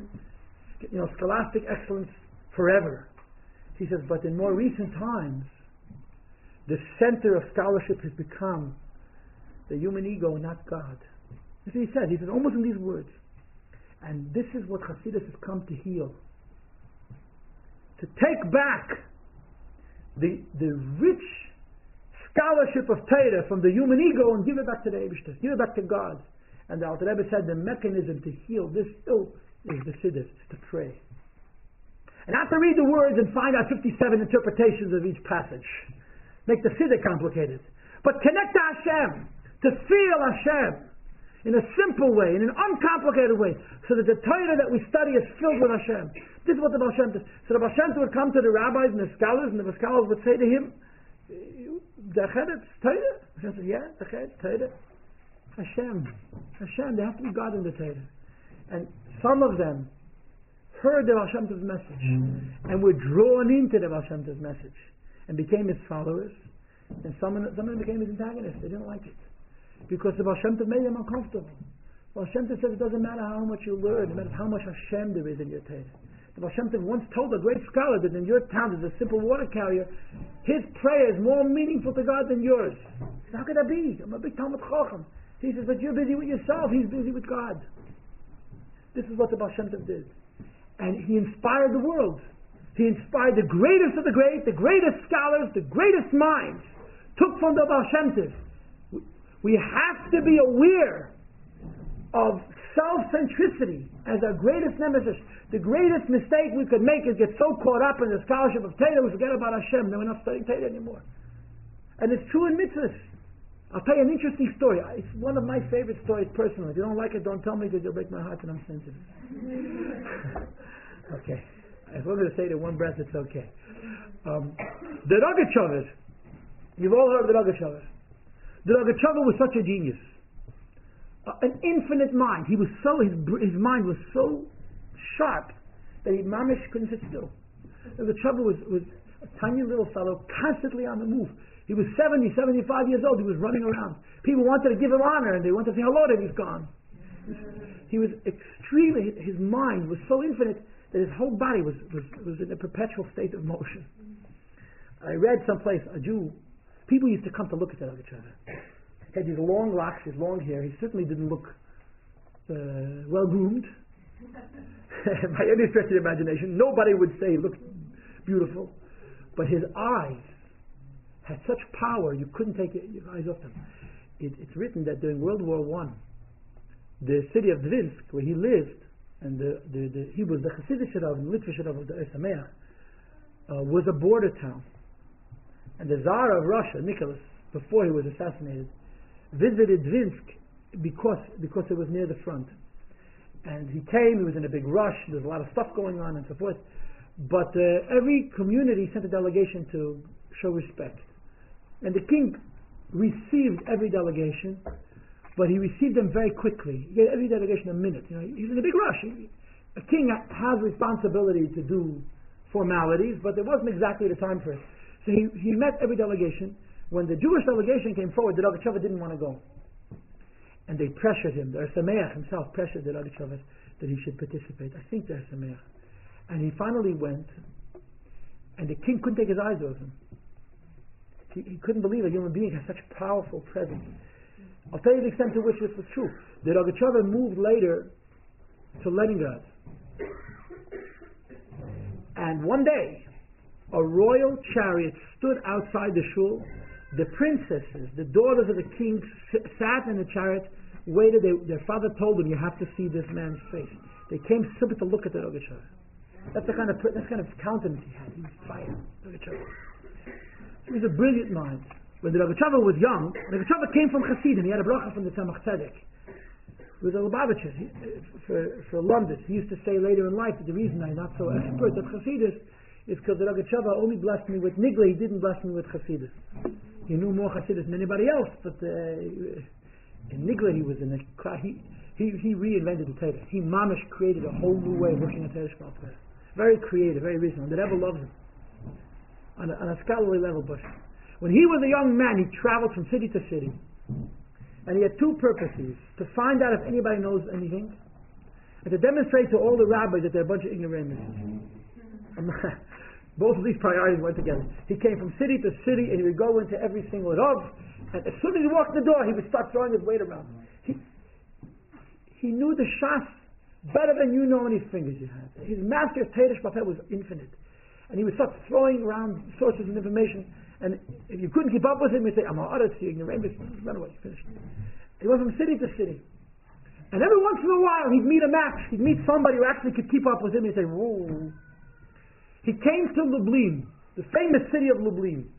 scholastic excellence forever. He says, but in more recent times, The center of scholarship has become the human ego, not God. That's what he says. He says almost in these words. And this is what Hasidus has come to heal. To take back the rich scholarship of Torah from the human ego and give it back to the Eibishter, give it back to God. And the Alter Rebbe said the mechanism to heal this ill is the Siddur, to pray. And not to read the words and find out 57 interpretations of each passage. Make the Siddur complicated. But connect to Hashem, to feel Hashem in a simple way, in an uncomplicated way, so that the Torah that we study is filled with Hashem. This is what the Baal Shem Tov. So the Baal Shem Tov would come to the rabbis and the scholars, and the scholars would say to him, Dachet, it's Torah? Hashem said, yeah, Dachet, Torah. Hashem, there has to be God in the Torah. And some of them heard the Baal Shem Tov's message and were drawn into the Baal Shem Tov's message and became his followers. And some of them became his antagonists. They didn't like it because the Baal Shem Tov made them uncomfortable. Baal Shem Tov says it doesn't matter how much you learn, it matters how much Hashem there is in your Torah. The Baal Shem Tov once told a great scholar that in your town there's a simple water carrier. His prayer is more meaningful to God than yours. He said, how could that be? I'm a big Talmud Chacham. He says, but you're busy with yourself. He's busy with God. This is what the Baal Shem Tov did. And he inspired the world. He inspired the greatest of the great, the greatest scholars, the greatest minds. Took from the Baal Shem Tov. We have to be aware of self-centricity as our greatest nemesis. The greatest mistake we could make is get so caught up in the scholarship of Torah we forget about Hashem. Then we're not studying Torah anymore. And it's true in mitzvahs. I'll tell you an interesting story. It's one of my favorite stories personally. If you don't like it, don't tell me because you'll break my heart and I'm sensitive. Okay. As long as I say it in one breath, it's okay. The Rogatchover. You've all heard of the Rogatchover. The Rogatchover was such a genius. An infinite mind. His mind was so sharp that he mamish couldn't sit still. The Rogatchover was a tiny little fellow, constantly on the move. He was 70, 75 years old. He was running around. People wanted to give him honor and they wanted to say hello to him. He's gone. He was extremely, his mind was so infinite that his whole body was in a perpetual state of motion. I read someplace, a Jew, people used to come to look at that Rogatchover. He had these long locks, his long hair. He certainly didn't look well groomed by any stretch of the imagination. Nobody would say he looked beautiful. But his eyes had such power you couldn't take your eyes off them. It's written that during World War I, the city of Dvinsk, where he lived, and he was the Hasidic Sharav and Litvish Sharav of the Ohr Sameach, was a border town. And the Tsar of Russia, Nicholas, before he was assassinated, visited Dvinsk because it was near the front. And he came, he was in a big rush, there was a lot of stuff going on and so forth. But every community sent a delegation to show respect. And the king received every delegation, but he received them very quickly. He gave every delegation a minute. He's in a big rush. A king has responsibility to do formalities, but there wasn't exactly the time for it. So he met every delegation. When the Jewish delegation came forward, the Rogatchover didn't want to go. And they pressured him. The Ohr Sameach himself pressured the Rogatchover that he should participate. I think the Ohr Sameach. And he finally went, and the king couldn't take his eyes off him. He couldn't believe a human being has such powerful presence. I'll tell you the extent to which this was true. The Rogatchover moved later to Leningrad. And one day, a royal chariot stood outside the shul. The princesses, the daughters of the king, sat in the chariot, waited. Their father told them, you have to see this man's face. They came simply to look at the Rogatchover. That's the kind of countenance he had. He was fire, Rogatchover. He was a brilliant mind. When the Rogatchover was young, the Rogatchover came from Hasidim. He had a bracha from the Tzemach Tzedek. He was a Lubavitcher for London. He used to say later in life that the reason I'm not so expert at Hasidus is because the Rogatchover only blessed me with Nigla. He didn't bless me with Hasidus. He knew more Hasidus than anybody else, but in Nigla he was in a he reinvented the Torah. He mamish created a whole new way of looking at Torah Sheba'al Peh. Very creative, very reasonable. The Rebbe loves him on a scholarly level. But when he was a young man, he traveled from city to city, and he had two purposes: to find out if anybody knows anything, and to demonstrate to all the rabbis that they're a bunch of ignoramuses. Both of these priorities went together. He came from city to city, and he would go into every single Rav, and as soon as he walked in the door, he would start throwing his weight around. He knew the Shas better than you know how many fingers you have. His master's Teresh Bafel was infinite. And he would start throwing around sources of information, and if you couldn't keep up with him, he'd say, I'm an you're ignorant, run away, finish. He went from city to city. And every once in a while, he'd meet a match. He'd meet somebody who actually could keep up with him. He'd say, whoa. He came to Lublin, the famous city of Lublin.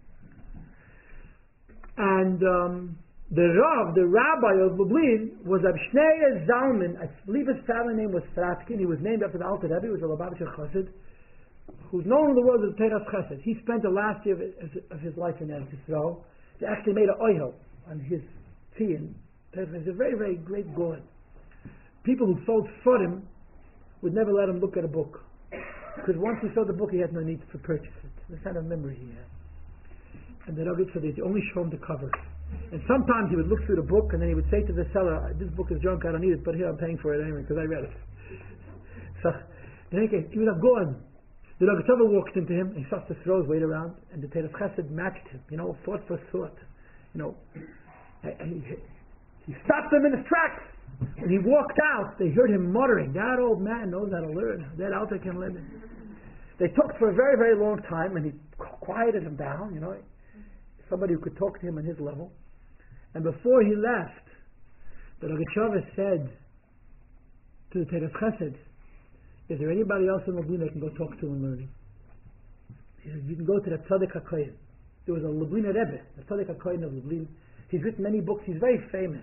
And the rabbi of Lublin, was Abshnei Zalman. I believe his family name was Stratkin. He was named after the Alter Rebbe. He was a Lubavitcher Chassid, who's known in the world as Teras Chesed. He spent the last year of his life in Eretz Yisrael. They actually made an oihel on his tzion. He's a very, very great God. People who sold Sforim would never let him look at a book, because once he saw the book, he had no need to purchase it. This kind of memory he had. And the Nugget said they only show him the cover. And sometimes he would look through the book, and then he would say to the seller, this book is junk, I don't need it, but here I'm paying for it anyway, because I read it. So, in any case, he was gone. The Nugget walks into him, and he starts to throw his weight around, and the Teres Chesed matched him, thought for thought. And he stopped him in his tracks. When he walked out, they heard him muttering, that old man knows how to learn, that Alter can learn. They talked for a very, very long time, and he quieted him down, somebody who could talk to him on his level. And before he left, the Rogatchover said to the Teres Chesed, is there anybody else in Lublin I can go talk to and learn? He said, you can go to the Tzaddik HaKohen. There was a Lubliner Rebbe, the Tzaddik HaKohen of Lublin. He's written many books. He's very famous.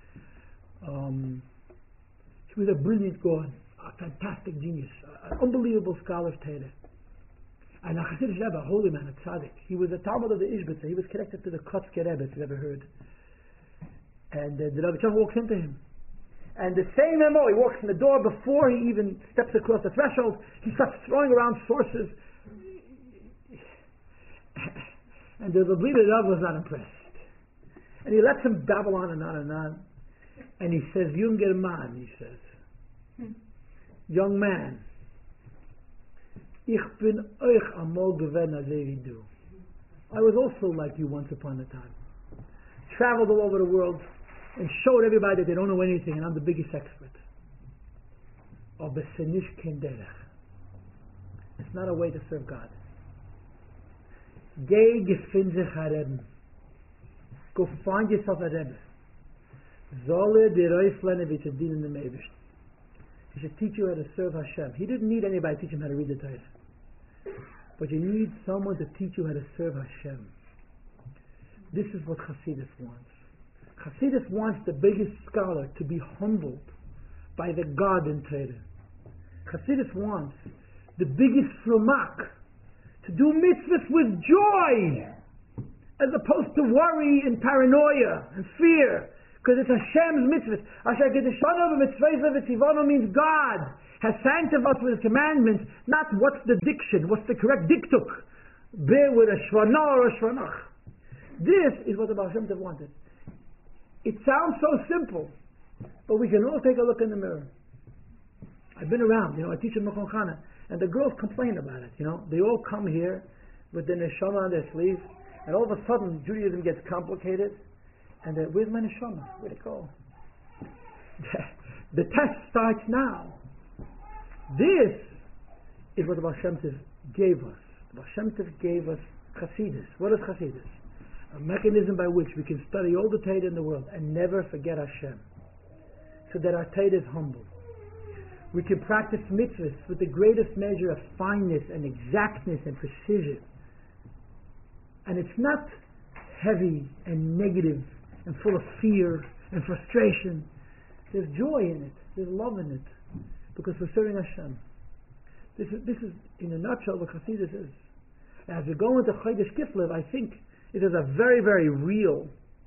He was a brilliant God, a fantastic genius, an unbelievable scholar of Torah. And a Hasidic Rebbe, a holy man, a tzaddik. He was a Talmud of the Ishbitzer. He was connected to the Kotzker Rebbe, if you've ever heard. And the Rebbe walks into him. And the same MO, he walks in the door before he even steps across the threshold. He starts throwing around sources. And the Lubliner Rebbe was not impressed. And he lets him babble on and on and on. And he says, Junger man, he says, young man, ich bin euch amol gewen as wie du. I was also like you once upon a time. Traveled all over the world and showed everybody that they don't know anything, and I'm the biggest expert. Aber es nicht kein derech. It's not a way to serve God. Geh gefind sich a Rebbe. Go find yourself a Rebbe. Zolle die Reiflene which are dealing in the Mevish. He should teach you how to serve Hashem. He didn't need anybody to teach him how to read the Torah. But you need someone to teach you how to serve Hashem. This is what Chassidus wants. Chassidus wants the biggest scholar to be humbled by the God in Torah. Chassidus wants the biggest frumak to do mitzvahs with joy, as opposed to worry and paranoia and fear. Because it's Hashem's mitzvah. Asher kedeshanu b'mitzvayza v'tzivanu means God has sanctified us with His commandments, not what's the diction, what's the correct diktuk. Be with a shvana or a shvanach. This is what the Baal Shem Tov wanted. It sounds so simple, but we can all take a look in the mirror. I've been around, I teach in Mechon Chana, and the girls complain about it, They all come here with the neshama on their sleeves, and all of a sudden Judaism gets complicated. And where's my neshama? Where'd it go? The test starts now. This is what the Baal Shem Tov gave us. The Baal Shem Tov gave us Chassidus. What is Chassidus? A mechanism by which we can study all the Torah in the world and never forget Hashem, so that our Torah is humble. We can practice mitzvahs with the greatest measure of fineness and exactness and precision. And it's not heavy and negative and full of fear and frustration. There's joy in it. There's love in it. Because we're serving Hashem. This is in a nutshell what Chassidus is. As we go into Chodesh Kislev, I think it is a very, very real,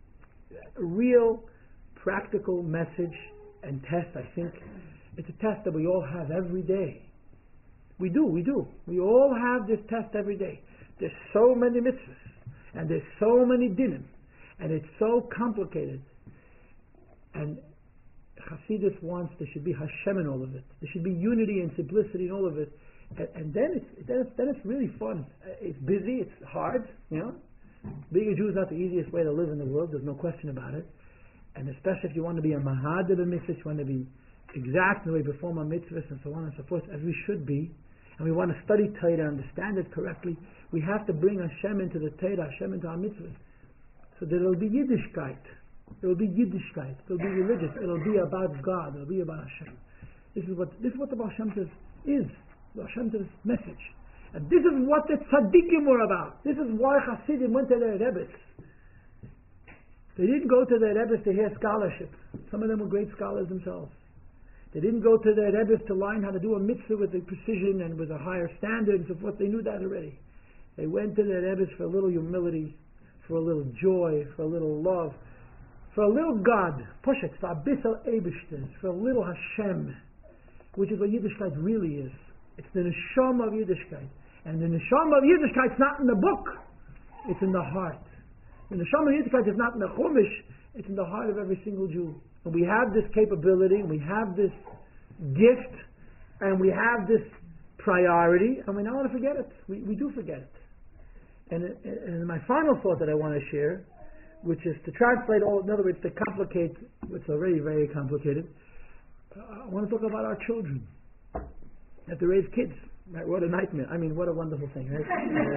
practical message and test. I think it's a test that we all have every day. We do. We all have this test every day. There's so many mitzvahs, and there's so many dinim, and it's so complicated. And Chassidus wants there should be Hashem in all of it. There should be unity and simplicity in all of it. And then it's really fun. It's busy. It's hard. Being a Jew is not the easiest way to live in the world. There's no question about it. And especially if you want to be a mahadeh b'mitzvahs, you want to be exact in the way we perform our mitzvahs and so on and so forth, as we should be, and we want to study Torah and understand it correctly, we have to bring Hashem into the Torah, Hashem into our mitzvahs, so that it'll be Yiddishkeit. It'll be Yiddishkeit. It'll be religious. It'll be about God. It'll be about Hashem. This is what the Baal Shem Tov is. The Baal Shem Tov's message. And this is what the tzaddikim were about. This is why Hasidim went to their Rebbes. They didn't go to their Rebbes to hear scholarship. Some of them were great scholars themselves. They didn't go to their Rebbes to learn how to do a mitzvah with a precision and with a higher standard and so forth. They knew that already. They went to their Rebbes for a little humility, for a little joy, for a little love, for a little God, Poshet, for a bissel Eibishter, for a little Hashem, which is what Yiddishkeit really is. It's the neshama of Yiddishkeit. And the neshama of Yiddishkeit is not in the book, it's in the heart. The neshama of Yiddishkeit is not in the Chumash, it's in the heart of every single Jew. And we have this capability, we have this gift, and we have this priority, and we don't want to forget it. We do forget it. And my final thought that I want to share, which is to translate in other words, to complicate what's already very complicated, I want to talk about our children. Have to raise kids. Right? What a nightmare. I mean, what a wonderful thing, right?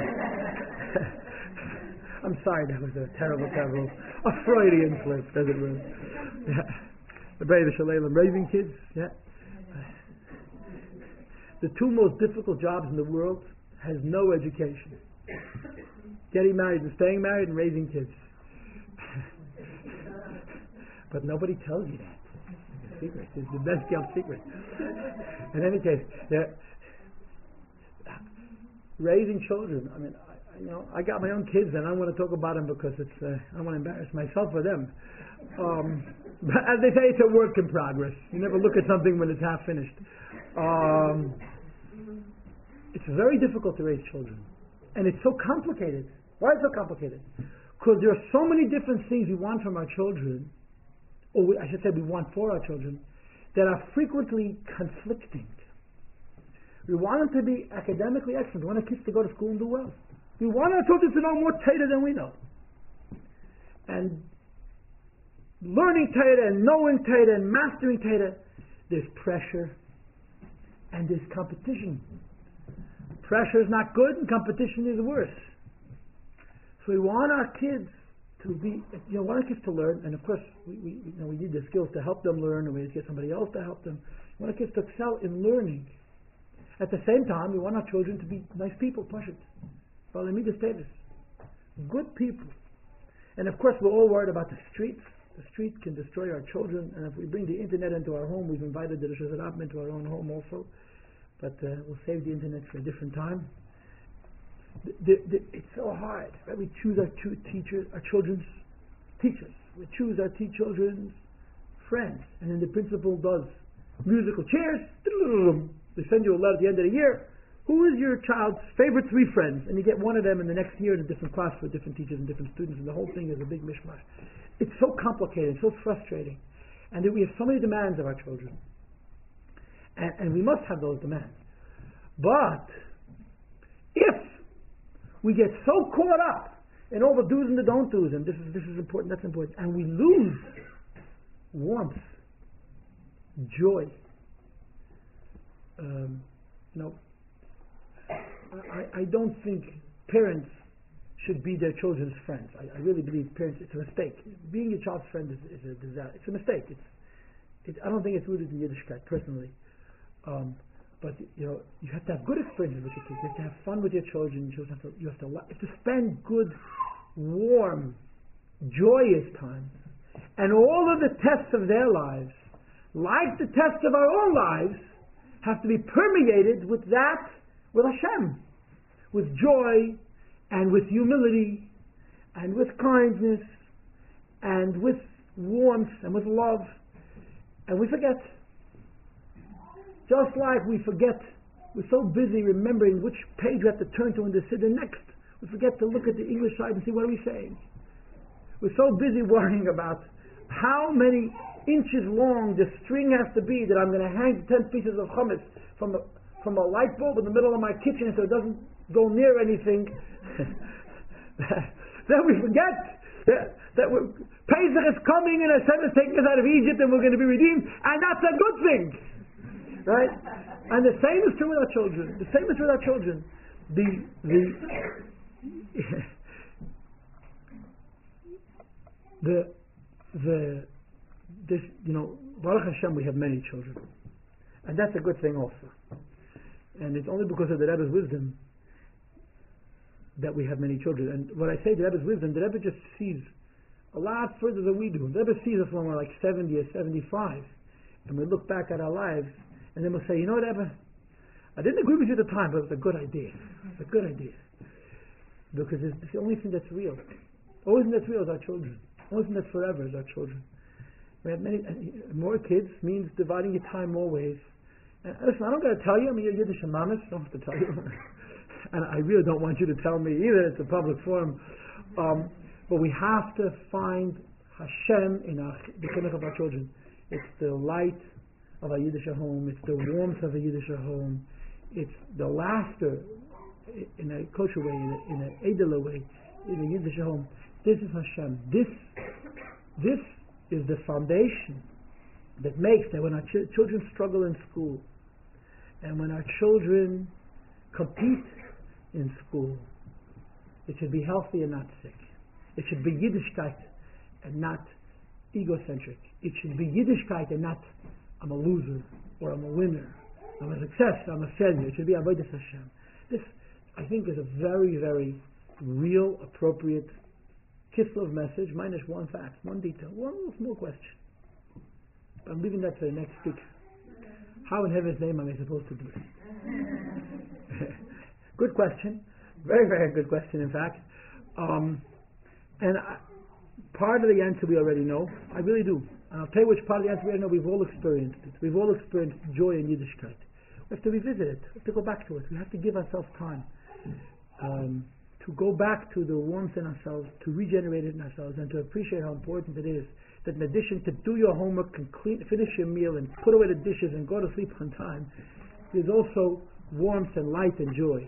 I'm sorry, that was a terrible, a Freudian slip, as it were. The Brave Shalom, raising kids, The two most difficult jobs in the world has no education. Getting married and staying married and raising kids. But nobody tells you that. It's a secret. It's the best kept secret. In any case, raising children. I mean, I got my own kids, and I don't want to talk about them because I don't want to embarrass myself or them. But as they say, it's a work in progress. You never look at something when it's half finished. It's very difficult to raise children, and it's so complicated. Why is it so complicated? Because there are so many different things we want from our children, or I should say we want for our children, that are frequently conflicting. We want them to be academically excellent. We want our kids to go to school and do well. We want our children to know more Torah than we know. And learning Torah and knowing Torah and mastering Torah, there's pressure and there's competition. Pressure is not good and competition is worse. So we want our kids to be, want our kids to learn, and of course we need the skills to help them learn, and we need to get somebody else to help them. We want our kids to excel in learning. At the same time, we want our children to be nice people, Pashut. Status. Good people. And of course we're all worried about the streets. The street can destroy our children, and if we bring the internet into our home, we've invited the Rosh Hashanah into our own home also, but we'll save the internet for a different time. It's so hard, right? We choose our children's teachers. We choose our children's friends, and then the principal does musical chairs. They send you a letter at the end of the year. Who is your child's favorite 3 friends? And you get one of them in the next year in a different class for different teachers and different students, and the whole thing is a big mishmash. It's so complicated, so frustrating. And we have so many demands of our children. And we must have those demands. But if we get so caught up in all the do's and the don't do's, and this is important, that's important, and we lose warmth, joy, I don't think parents should be their children's friends. I really believe parents, it's a mistake. Being your child's friend is a disaster. It's a mistake. I don't think it's rooted in Yiddishkeit, personally. But you have to have good experiences with your kids. You have to have fun with your children. You have to spend good, warm, joyous times. And all of the tests of their lives, like the tests of our own lives, have to be permeated with Hashem, with joy, and with humility, and with kindness, and with warmth, and with love. And we forget. Just like we forget, we're so busy remembering which page we have to turn to in the Siddur next. We forget to look at the English side and see what are we saying. We're so busy worrying about how many inches long the string has to be that I'm going to hang 10 pieces of chametz from from a light bulb in the middle of my kitchen so it doesn't go near anything. Then we forget that Pesach is coming and Hashem is taking us out of Egypt and we're going to be redeemed, and that's a good thing, right? And the same is true with our children. The same is true with our children. This, Baruch Hashem, we have many children, and that's a good thing also. And it's only because of the Rebbe's wisdom that we have many children. And when I say the Rebbe's wisdom, the Rebbe just sees a lot further than we do. The Rebbe sees us when we're like 70 or 75, and we look back at our lives, and then we'll say, Rebbe, I didn't agree with you at the time, but it was a good idea. It's a good idea. Because it's the only thing that's real. The only thing that's real is our children. The only thing that's forever is our children. We have many more kids means dividing your time more ways. And listen, I don't got to tell you. I mean, you're Yiddish mamas. I don't have to tell you. And I really don't want you to tell me either. It's a public forum. But we have to find Hashem in the chinuch of our children. It's the light of a Yiddish home. It's the warmth of a Yiddish home. It's the laughter in a kosher way, in an edela way, in a Yiddish home. This is Hashem. This is the foundation that makes that when our children struggle in school, and when our children compete in school, it should be healthy and not sick. It should be Yiddishkeit and not egocentric. It should be Yiddishkeit and not I'm a loser or I'm a winner, I'm a success, I'm a failure. It should be Avodas Hashem. This, I think, is a very, very real, appropriate Kislev message, minus one fact, one detail, one little small question. I'm leaving that to the next speaker. How in heaven's name am I supposed to do this? Good question. Very, very good question, in fact. Part of the answer we already know. I really do. And I'll tell you which part of the answer we already know. We've all experienced it. We've all experienced joy in Yiddishkeit. We have to revisit it. We have to go back to it. We have to give ourselves time to go back to the warmth in ourselves, to regenerate it in ourselves, and to appreciate how important it is that in addition to do your homework and finish your meal and put away the dishes and go to sleep on time, there's also warmth and light and joy.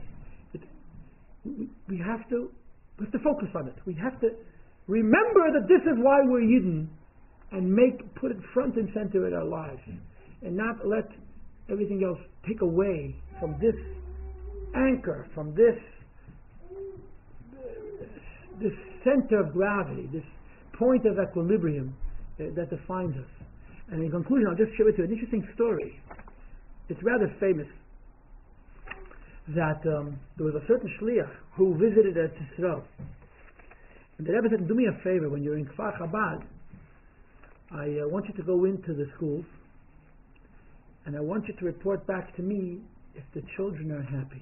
We have to focus on it. We have to remember that this is why we're Yidden, and put it front and center in our lives, and not let everything else take away from this anchor, from this center of gravity, this point of equilibrium that defines us. And in conclusion, I'll just share with you an interesting story. It's rather famous that there was a certain shliach who visited Eretz Yisrael. And the Rebbe said, do me a favor, when you're in Kfar Chabad, I want you to go into the schools and I want you to report back to me if the children are happy.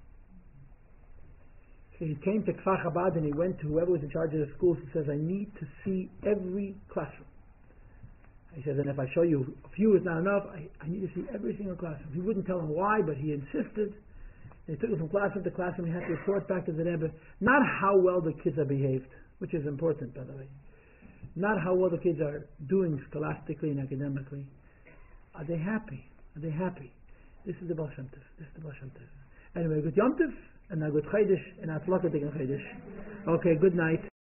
So he came to Kfar Chabad and he went to whoever was in charge of the schools and says, I need to see every classroom. He says, and if I show you a few is not enough, I need to see every single classroom. He wouldn't tell him why, but he insisted. And he took him from classroom to classroom. He had to report back to the Rebbe, not how well the kids are behaved, which is important, by the way. Not how well the kids are doing scholastically and academically. Are they happy? Are they happy? This is the Baal Shem Tov. This is the Baal Shem Tov. Anyway, good Yom Tov, and a good Chaydish, and a Tzlaka Tikkun Chaydish. Okay, good night.